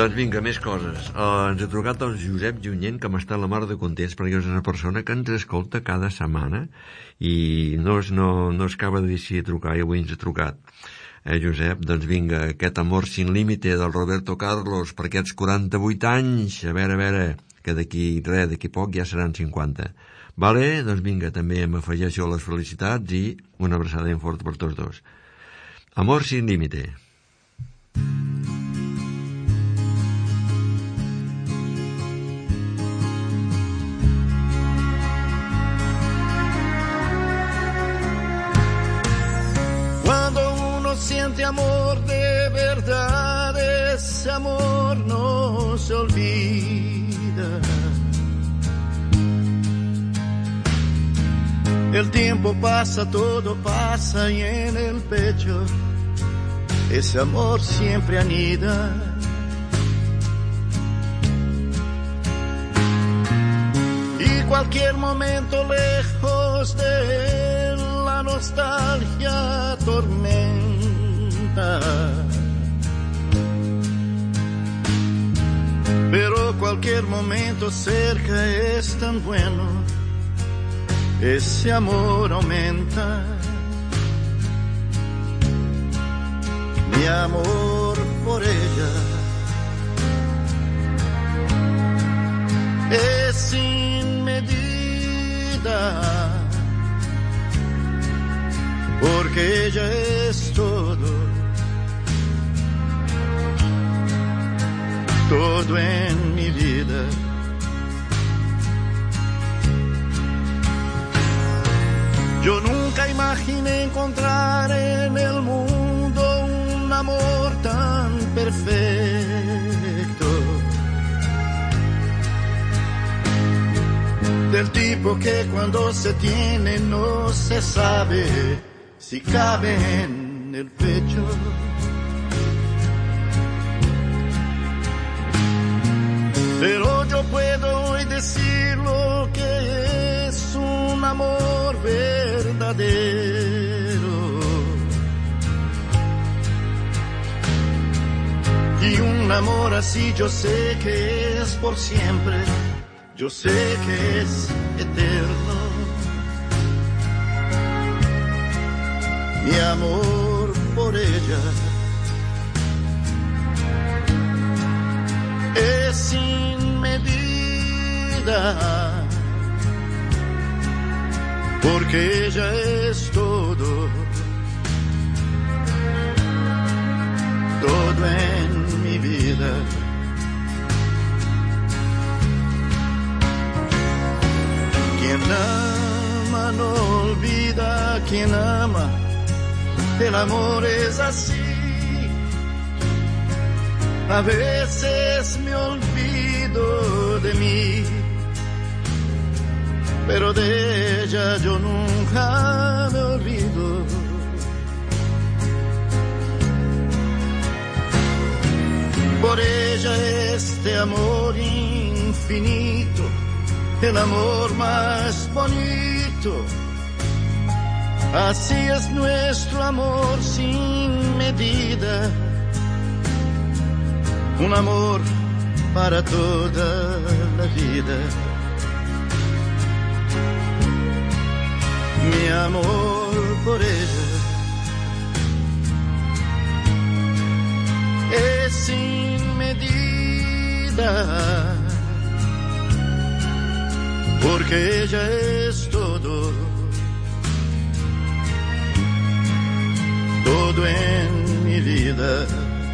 Doncs vinga, més coses. Ens ha trucat el Josep Junyent, que m'està a la mar de contents, perquè és una persona que ens escolta cada setmana i no es acaba de decidir trucar, i avui ens ha trucat. Josep, doncs vinga, aquest Amor sin límite del Roberto Carlos per aquests 48 anys, a veure, que d'aquí poc ja seran 50. Vale? Doncs vinga, també m'afegeixo les felicitats i una abraçada ben forta per tots dos. Amor sin límite. Siente amor de verdad, ese amor no se olvida. El tiempo pasa, todo pasa y en el pecho ese amor siempre anida. Y cualquier momento lejos de él, la nostalgia tormenta. Pero cualquier momento cerca es tan bueno, ese amor aumenta. Mi amor por ella es sin medida, porque ella es todo en mi vida. Yo nunca imaginé encontrar en el mundo un amor tan perfecto, del tipo que cuando se tiene no se sabe si cabe en el pecho. Pero yo puedo hoy decir lo que es un amor verdadero. Y un amor así yo sé que es por siempre, yo sé que es eterno. Mi amor por ella es sin medida, porque ella es todo en mi vida. Quien ama no olvida, quien ama, el amor es así. A veces me olvido de mí, pero de ella yo nunca me olvido. Por ella este amor infinito, el amor más bonito. Así es nuestro amor sin medida, un amor para toda la vida. Mi amor por ella es sin medida, porque ella es todo en mi vida.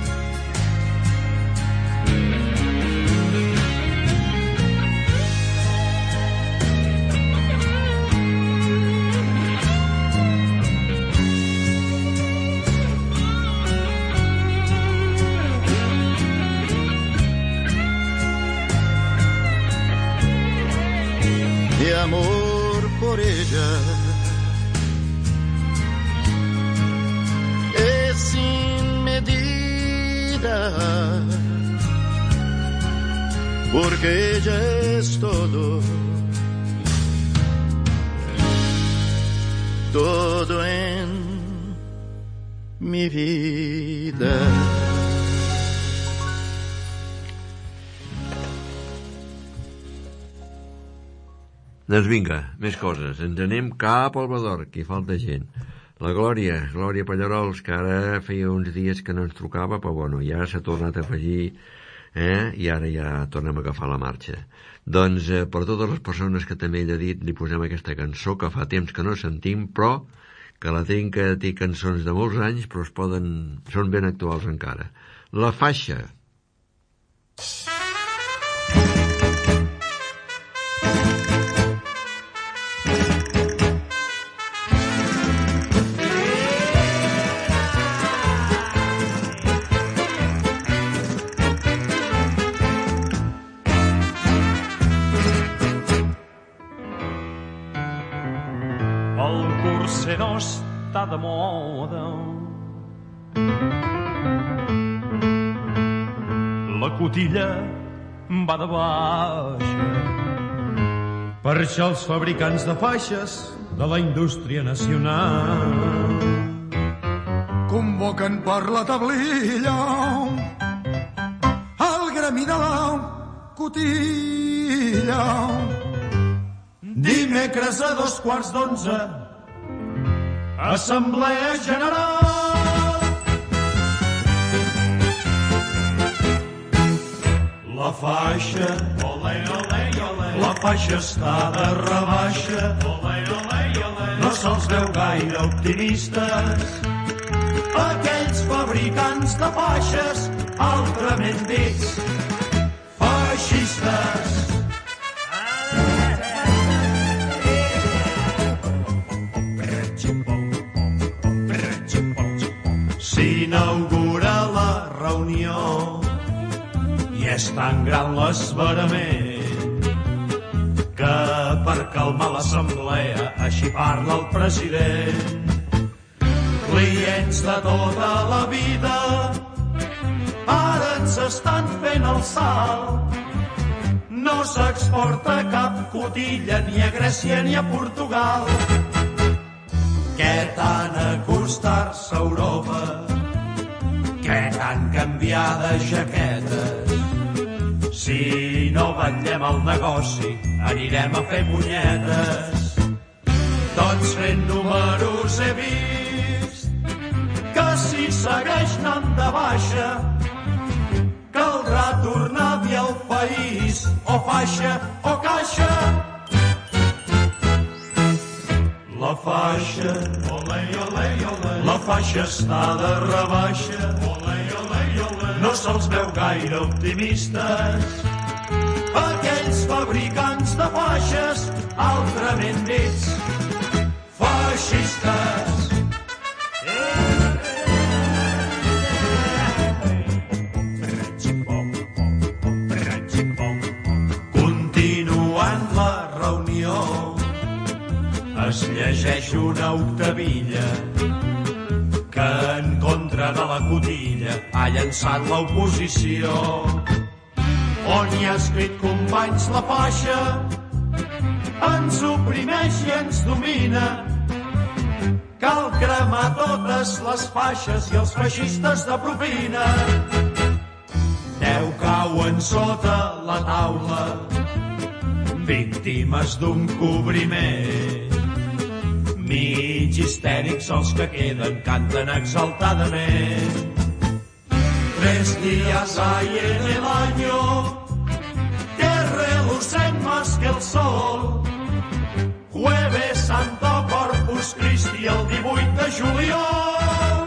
Mi amor por ella es sin medida, porque ella es todo en mi vida. Doncs vinga, més coses. Ens anem cap al Bador, que hi falta gent. La Glòria Pallarols, que ara feia uns dies que no ens trucava, però bueno, ja s'ha tornat a afegir, i ara ja tornem a agafar la marxa. Doncs per totes les persones que també ell ha dit, li posem aquesta cançó que fa temps que no sentim, però que la tenim, que té cançons de molts anys, però són ben actuals encara. La Faixa. No està de moda. La cotilla va de baixa. Per això els fabricants de faixes de la indústria nacional convoquen per la tablilla el gremi de la cotilla. Dimecres a 11:15, Assemblea General. La faixa, olé, olé, olé. La faixa està de rebaixa, olé, olé, olé. No se'ls veu gaire optimistes aquells fabricants de faixes, altrament dits feixistes. S'inaugura la reunió i és tan gran l'esverament que per calmar l'assemblea així parla el president. Clients de tota la vida ara ens estan fent el salt. No s'exporta cap cotilla ni a Grècia ni a Portugal. Què tant acostar-se a Europa? Què tant canviar de jaquetes? Si no vetllem el negoci, anirem a fer punyetes. Tots fent números he vist que si segueix anant de baixa caldrà tornar a dir al país o faixa o caixa. La faixa, olé, olé, olé. La faixa està de rebaixa, olé, olé, olé. No se'ls veu gaire optimistes aquells fabricants de faixes, altrament dits feixistes. Continuant la reunió es llegeix una octavilla que en contra de la cotilla ha llançat l'oposició, on hi ha escrit: companys, la faixa ens oprimeix i ens domina, cal cremar totes les faixes i els feixistes de propina. 10 cauen sota la taula, víctimes d'un cobriment. Mig histèrics els que queden, canten exaltadament. 3 días hay en el año que relucen más que el sol. Jueves Santo, Corpus Christi, el 18 de juliol.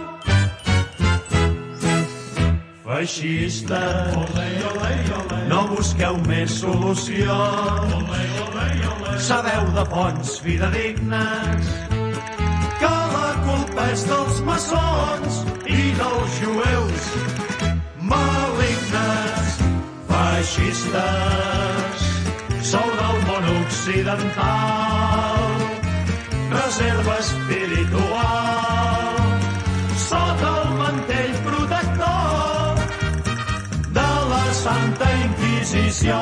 Feixistes, olé, olé, olé. No busqueu més solució, olé, olé, olé. Sabeu de fonts fidedignes que la culpa és dels maçons i dels jueus malignes. Feixistes, sou del món occidental, reserva espiritual, sota el mantell protector de la Santa Inquisició.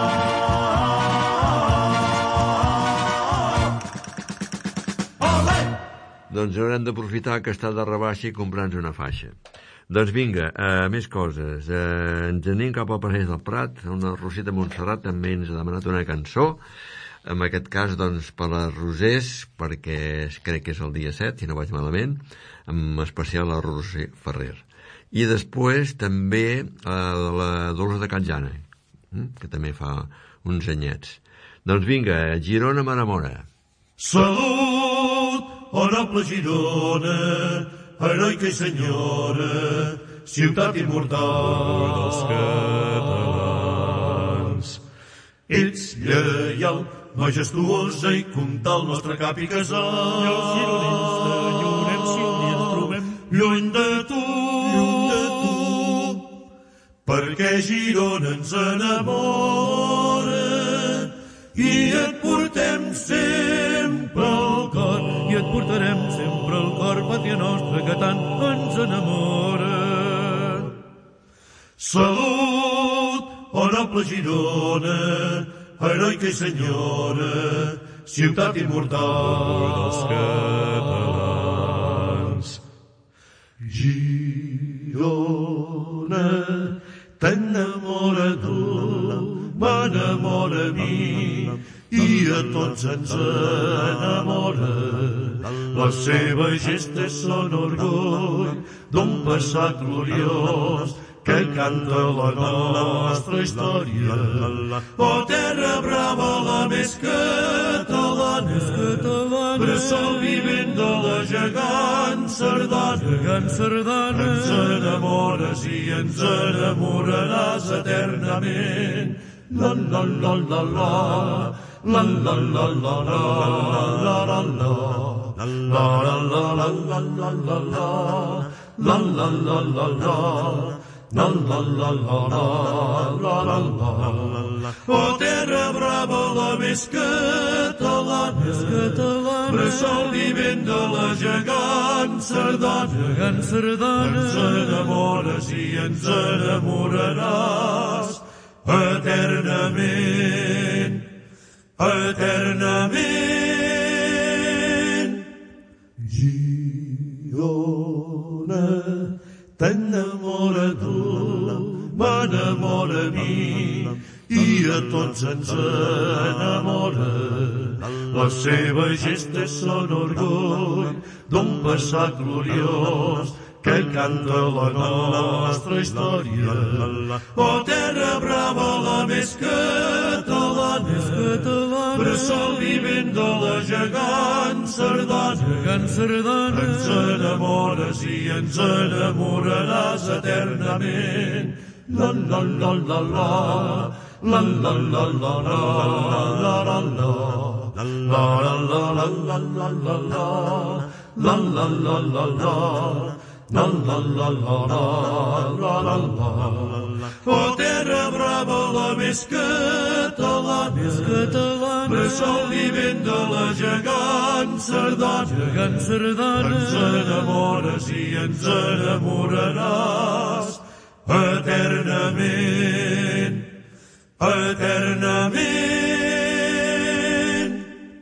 Doncs haurem d'aprofitar que està de rebaixa i comprar-nos una faixa. Doncs vinga, més coses. Ens anem cap al Passeig del Prat. Una Rosita Montserrat també ens ha demanat una cançó. en aquest cas, doncs, per les Rosers, perquè crec que és el dia 7, si no vaig malament, en especial la Roser Ferrer. I després també la Dolors de Caljana, que també fa uns anyets. Doncs vinga, Girona m'enamora. Salut, honorable Girona, heroica i senyora, ciutat immortal dels catalans. Ets lleial, majestuosa i compta el nostre cap i casal. I els gironins t'enyorem si un dia ens trobem lluny de tu, perquè Girona ens enamora i et portem sempre al cor, i et portarem sempre al cor, pàtria nostra que tant ens enamora. Salut, honorable Girona, heroica i senyora, ciutat immortal dels catalans. Girona, t'enamora tu, m'enamora a mi, i a tots ens enamora. Les seves gestes són orgull d'un passat gloriós que canta la nostra història. Oh, terra brava, la més catalana, bressol vivent de la gegant sardana. Ens enamores i ens enamoraràs eternament. La la la la la, la la la la la, la la la, la la la la la la la, la la la la la. La la la la la la la la. Oh, terra brava, la més catalana, bressol vivent de la gegant sardana. Ens enamores i ens enamoraràs eternament, eternament. Girona, t'enamora tu, m'enamora a mi, i a tots ens enamora. Les seves gestes són orgull d'un passat gloriós que canta la nostra història. Oh, terra brava, la més catalana, bressol vivent de la gegant sardana. Ens enamores i ens enamoraràs eternament. La la la la la, la la la la la, la la la, la la la la la la la, la la la la la. La la la la la, la la la. Oh, terra brava, la més catalana, bressol vivent de la gegant sardana. Ens enamores i ens enamoraràs eternament, eternament.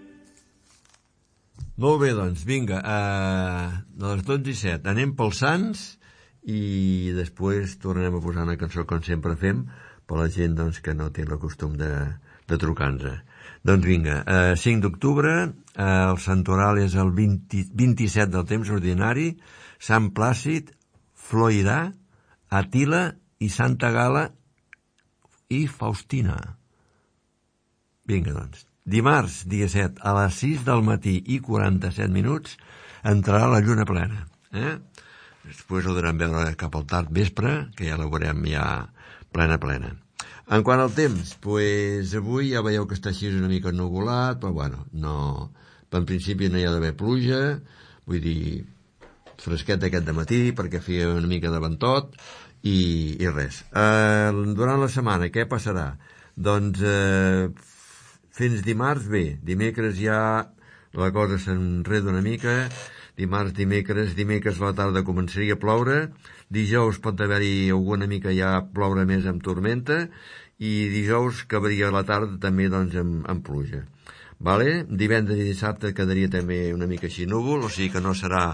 Molt bé, doncs, vinga, a les 12:07 anem pels Sants i després tornarem a posar una cançó com sempre fem per la gent doncs, que no té el costum de trucar-nos. Doncs vinga, 5 d'octubre, el santoral és el 27 del temps ordinari, Sant Plàcid, Floirà, Àtila i Santa Gala i Faustina. Vinga, doncs. Dimarts, dia 7, a les 6 del matí i 47 minuts, entrarà la lluna plena. Després ho devem veure cap al tard vespre, que ja la veurem ja plena. En quant al temps, pues, avui ja veieu que està així una mica ennuvolat, però bueno, no, en principi no hi ha d'haver pluja, vull dir, fresquet aquest dematí, perquè feia una mica de ventot, i res. Durant la setmana, què passarà? Doncs fins dimarts, bé, dimecres ja la cosa s'enreda una mica, dimecres a la tarda començaria a ploure, dijous pot haver-hi alguna mica ja ploure més amb tormenta, i dijous acabaria a la tarda també doncs amb pluja. Vale? Divendres i dissabte quedaria també una mica així núvol, o sigui que no serà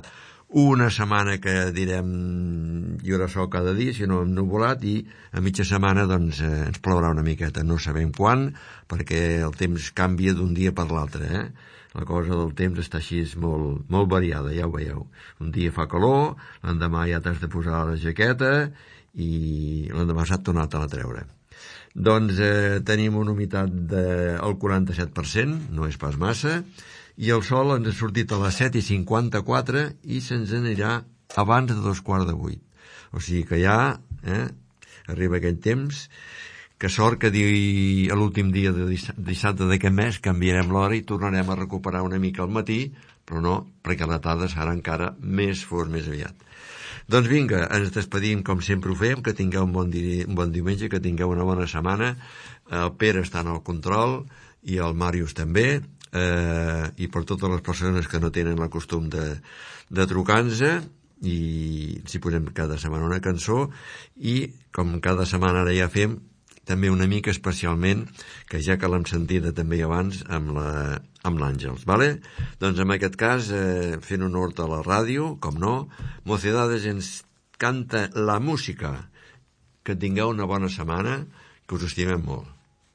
una setmana que direm hi haurà sol cada dia, si no ennuvolat, i a mitja setmana doncs ens plourà una miqueta, no sabem quan, perquè el temps canvia d'un dia per l'altre, La cosa del temps està així molt, molt variada, ja ho veieu. Un dia fa calor, l'endemà ja t'has de posar la jaqueta i l'endemà s'ha tornat a la treure. Doncs tenim una humitat del 47%, no és pas massa, i el sol ens ha sortit a les 7:54 i se'ns anirà abans de 7:45. O sigui que ja arriba aquell temps. Que sort que a l'últim dia de dissabte d'aquest mes canviarem l'hora i tornarem a recuperar una mica al matí, però no, perquè la tarda serà encara més fort, més aviat. Doncs vinga, ens despedim com sempre ho fem, que tingueu un bon diumenge, que tingueu una bona setmana. El Pere està en el control i el Màrius també, i per totes les persones que no tenen el costum de trucar-nos, i si posem cada setmana una cançó, i com cada setmana ara ja fem, també una mica especialment, que ja que l'hem sentida també abans amb l'Àngels, vale? Doncs en aquest cas, fent honor a la ràdio, com no, Mocedades ens canta la música. Que tingueu una bona setmana, que us estimem molt.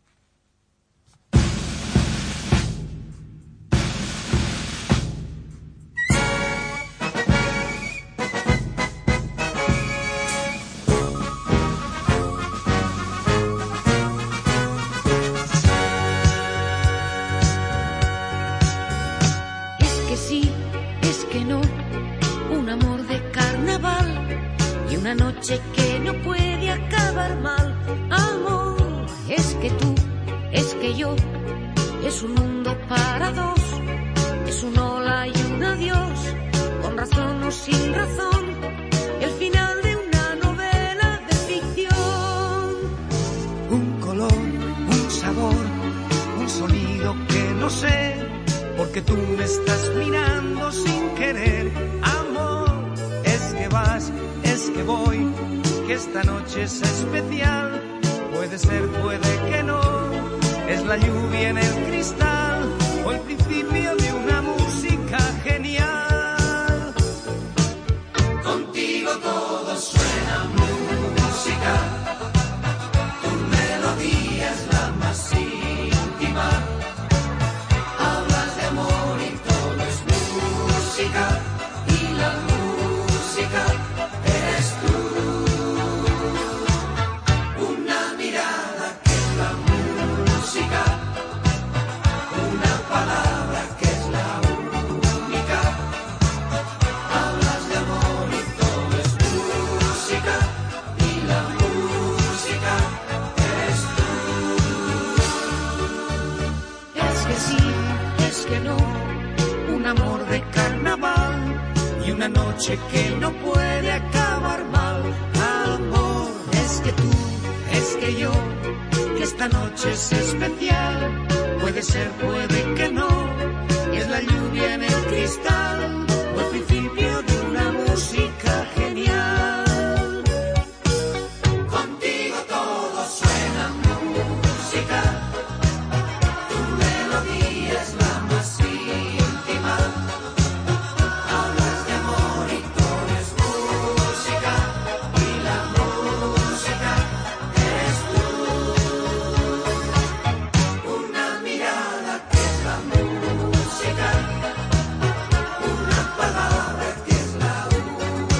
Que no puede acabar mal, amor, es que tú, es que yo, es un mundo para dos, es un hola y un adiós, con razón o sin razón, el final de una novela de ficción. Un color, un sabor, un sonido que no sé, porque tú me estás mirando sin querer, amor, es que vas, es que voy, que esta noche es especial, puede ser, puede que no, es la lluvia en el cristal, o el principio de una música genial. Contigo todo suena música, tu melodía es la más íntima, hablas de amor y todo es música, y la música eres tú. Una mirada que es la música, una palabra que es la única. Hablas de amor y todo es música, y la música eres tú. Es que sí, es que no, un amor de carnaval y una noche que no puede acabar mal. Amor, es que tú, es que yo, que esta noche es especial, puede ser, puede que no, es la lluvia en el cristal, o el principio de una música genial. Contigo todo suena música, tu melodía es la más íntima. Hablas de amor y todo es música, y la música eres tú. Una mirada que es la música, una palabra que es la única.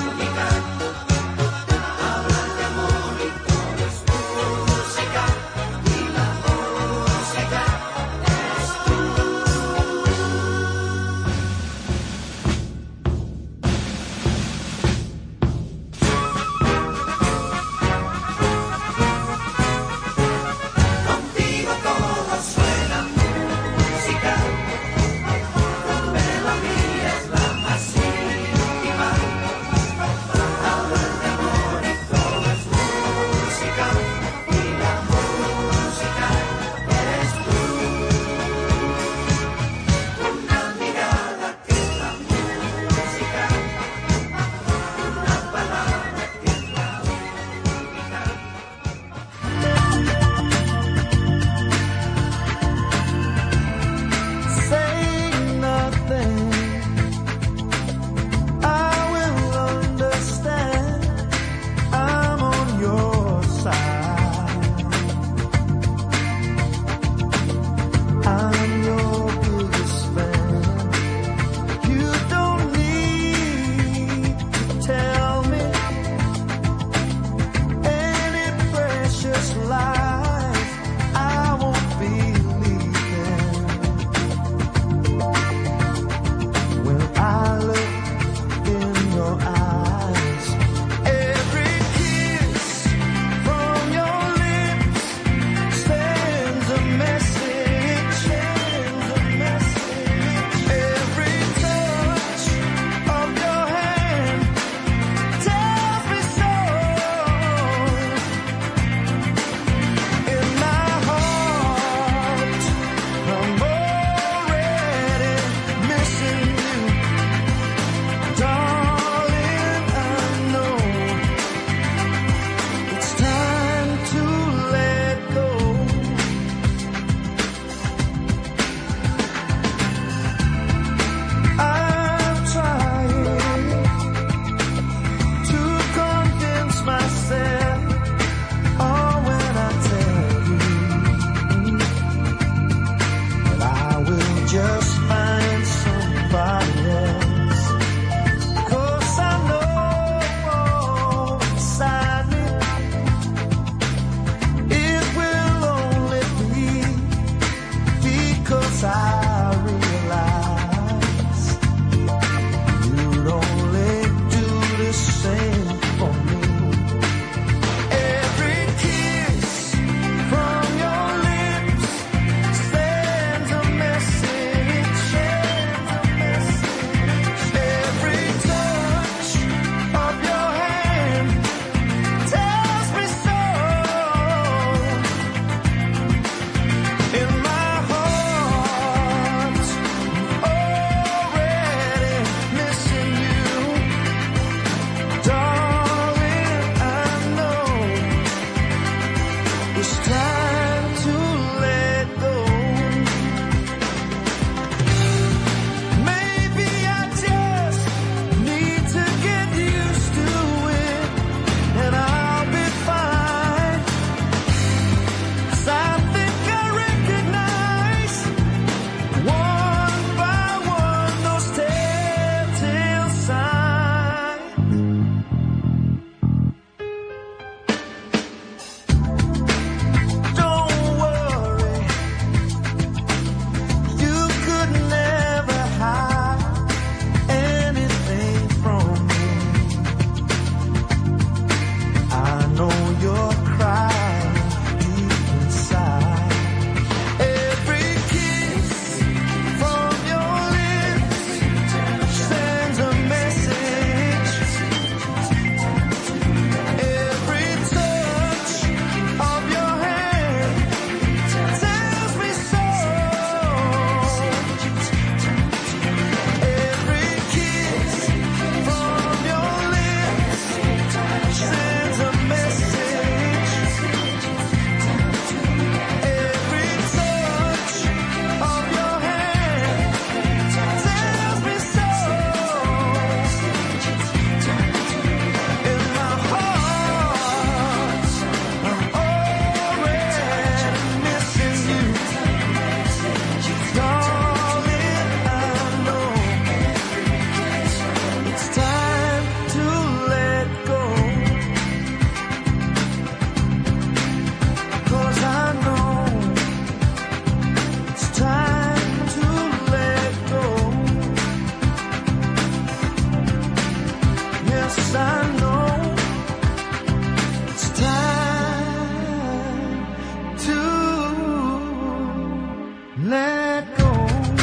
let go.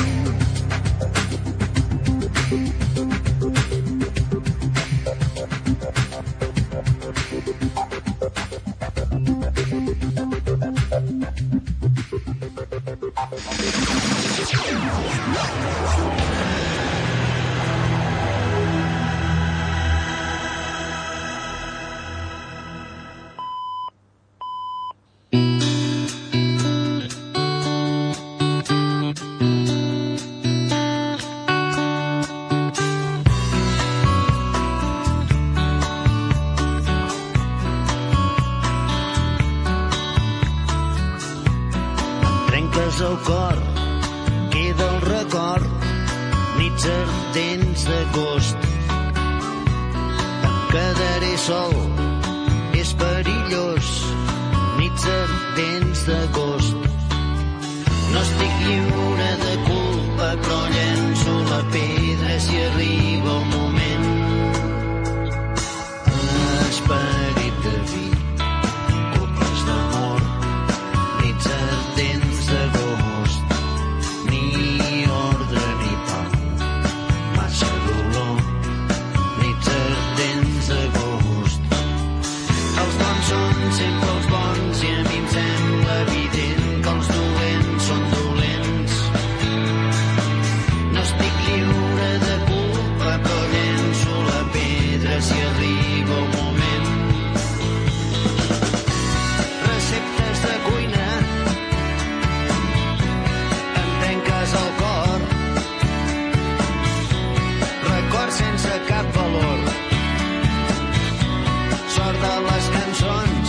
El cor, queda el record, nits ardents d'agost. Em quedaré sol, és perillós, nits ardents d'agost. No estic lliure de culpa, però llenço la pedra si arriba el moment. Esperit de vi, copes d'amor, nits ardents d'agost. Sempre els bons i a mi em sembla evident que els dolents són dolents. No estic lliure de culpa, però llenço la pedra si arriba el moment. Receptes de cuina, em trenques el cor. Records sense cap valor, sort de les cançons.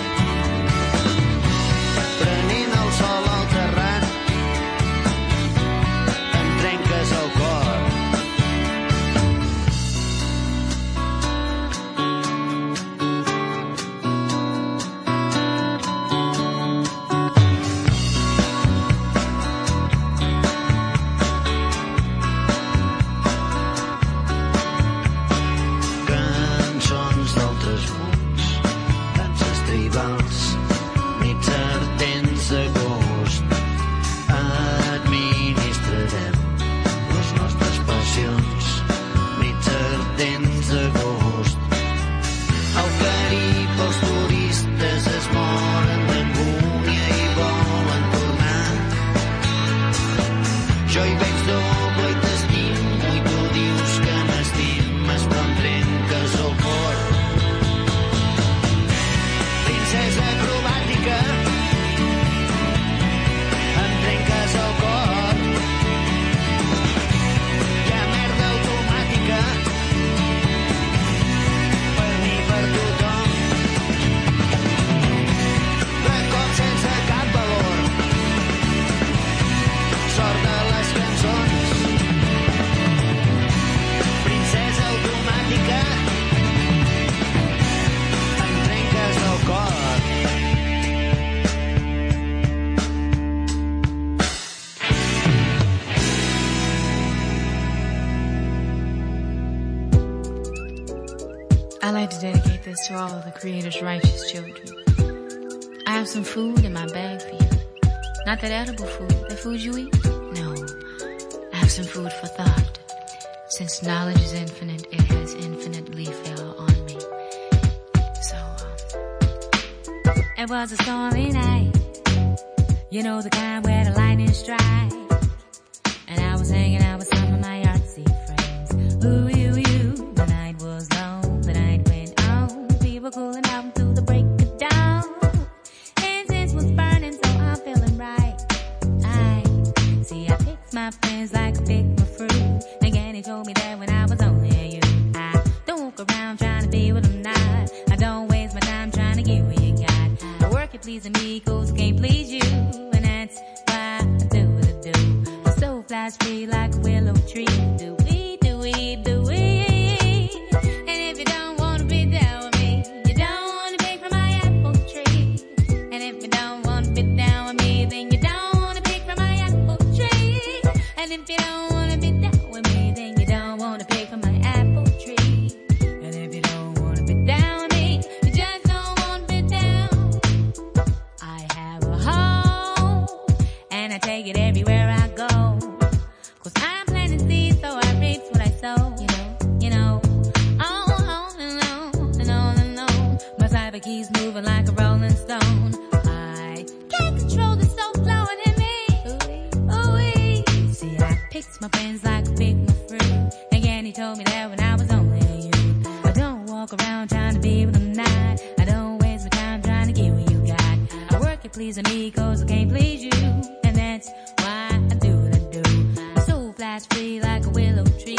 To all of the Creator's righteous children. I have some food in my bag for you. Not that edible food, the food you eat. No, I have some food for thought. Since knowledge is infinite, it has infinitely fell on me. So, it was a stormy night. You know the kind where the lightning strikes. And I was hanging out with some of my artsy friends. Ooh, the night was long, the night went on. People cooling out through the break of dawn. Incense was burning, so I'm feeling right. I picked my friends like I picked my fruit. Again, he told me that when I was only a youth. I don't walk around trying to be what I'm not. I don't waste my time trying to get what you got. I work at pleasing me, cause I can't please you. And that's why I do what I do. My soul flies free like a willow tree. Do we? And if you don't wanna be down with me, you don't wanna pick from my apple tree. And if you don't wanna be down with me, then you don't wanna pick from my apple tree. And if you don't wanna be down with me, then you don't wanna pick from my apple tree. And if you don't wanna be down with me, you just don't wanna be down. I have a home, and I take it everywhere my friends like a pick my fruit. Again, he told me that when I was only a youth. I don't walk around trying to be what I'm not. I don't waste my time trying to get what you got. I work at pleasing me cause I can't please you. And that's why I do what I do. My soul flies free like a willow tree.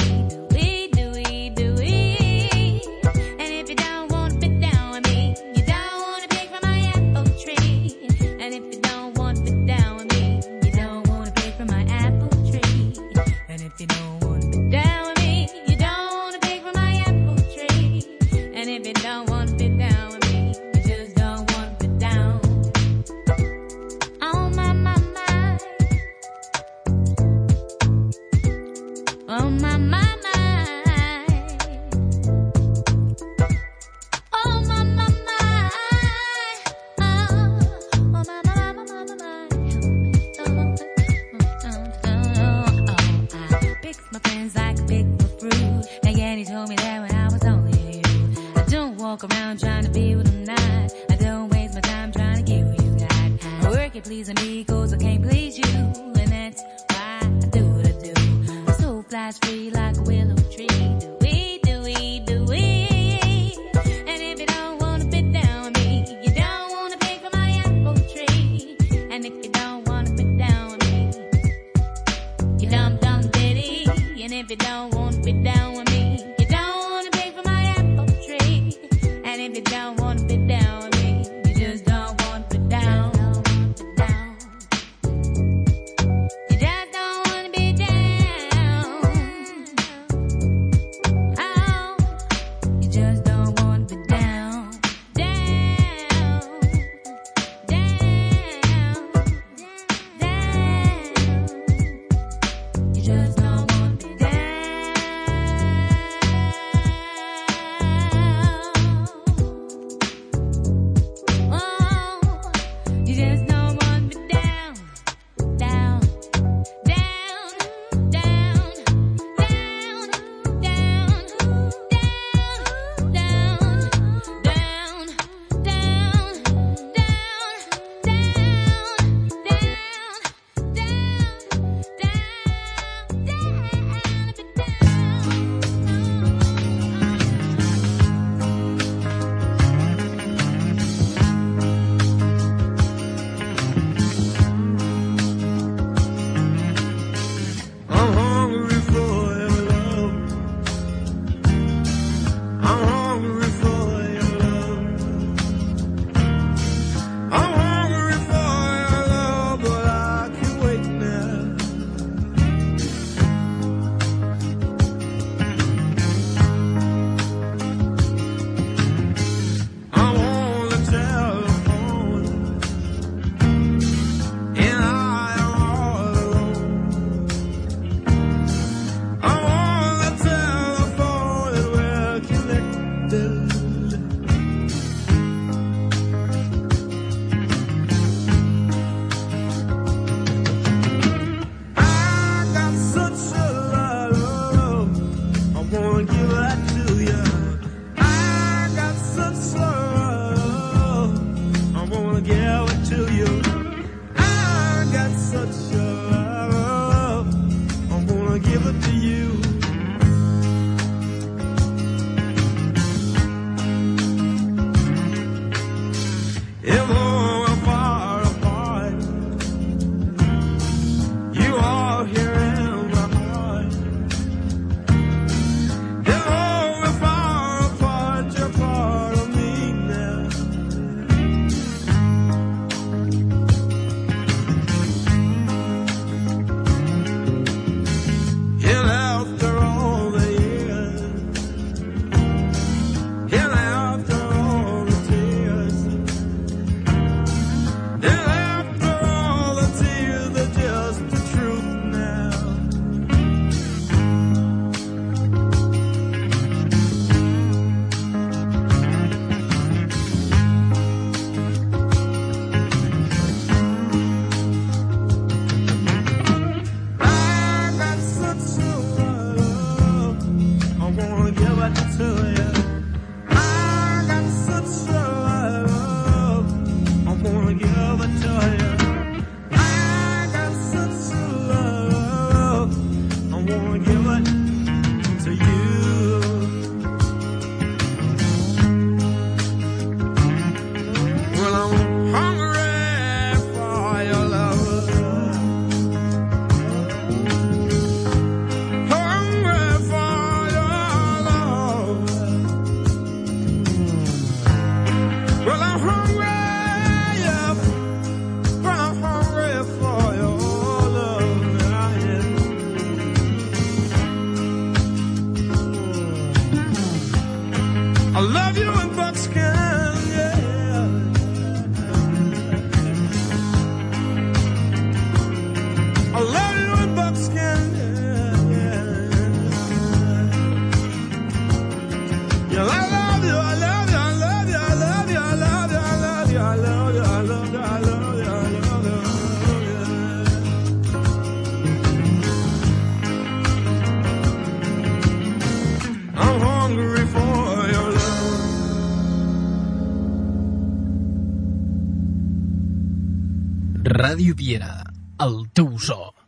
Ràdio Piera, el teu so.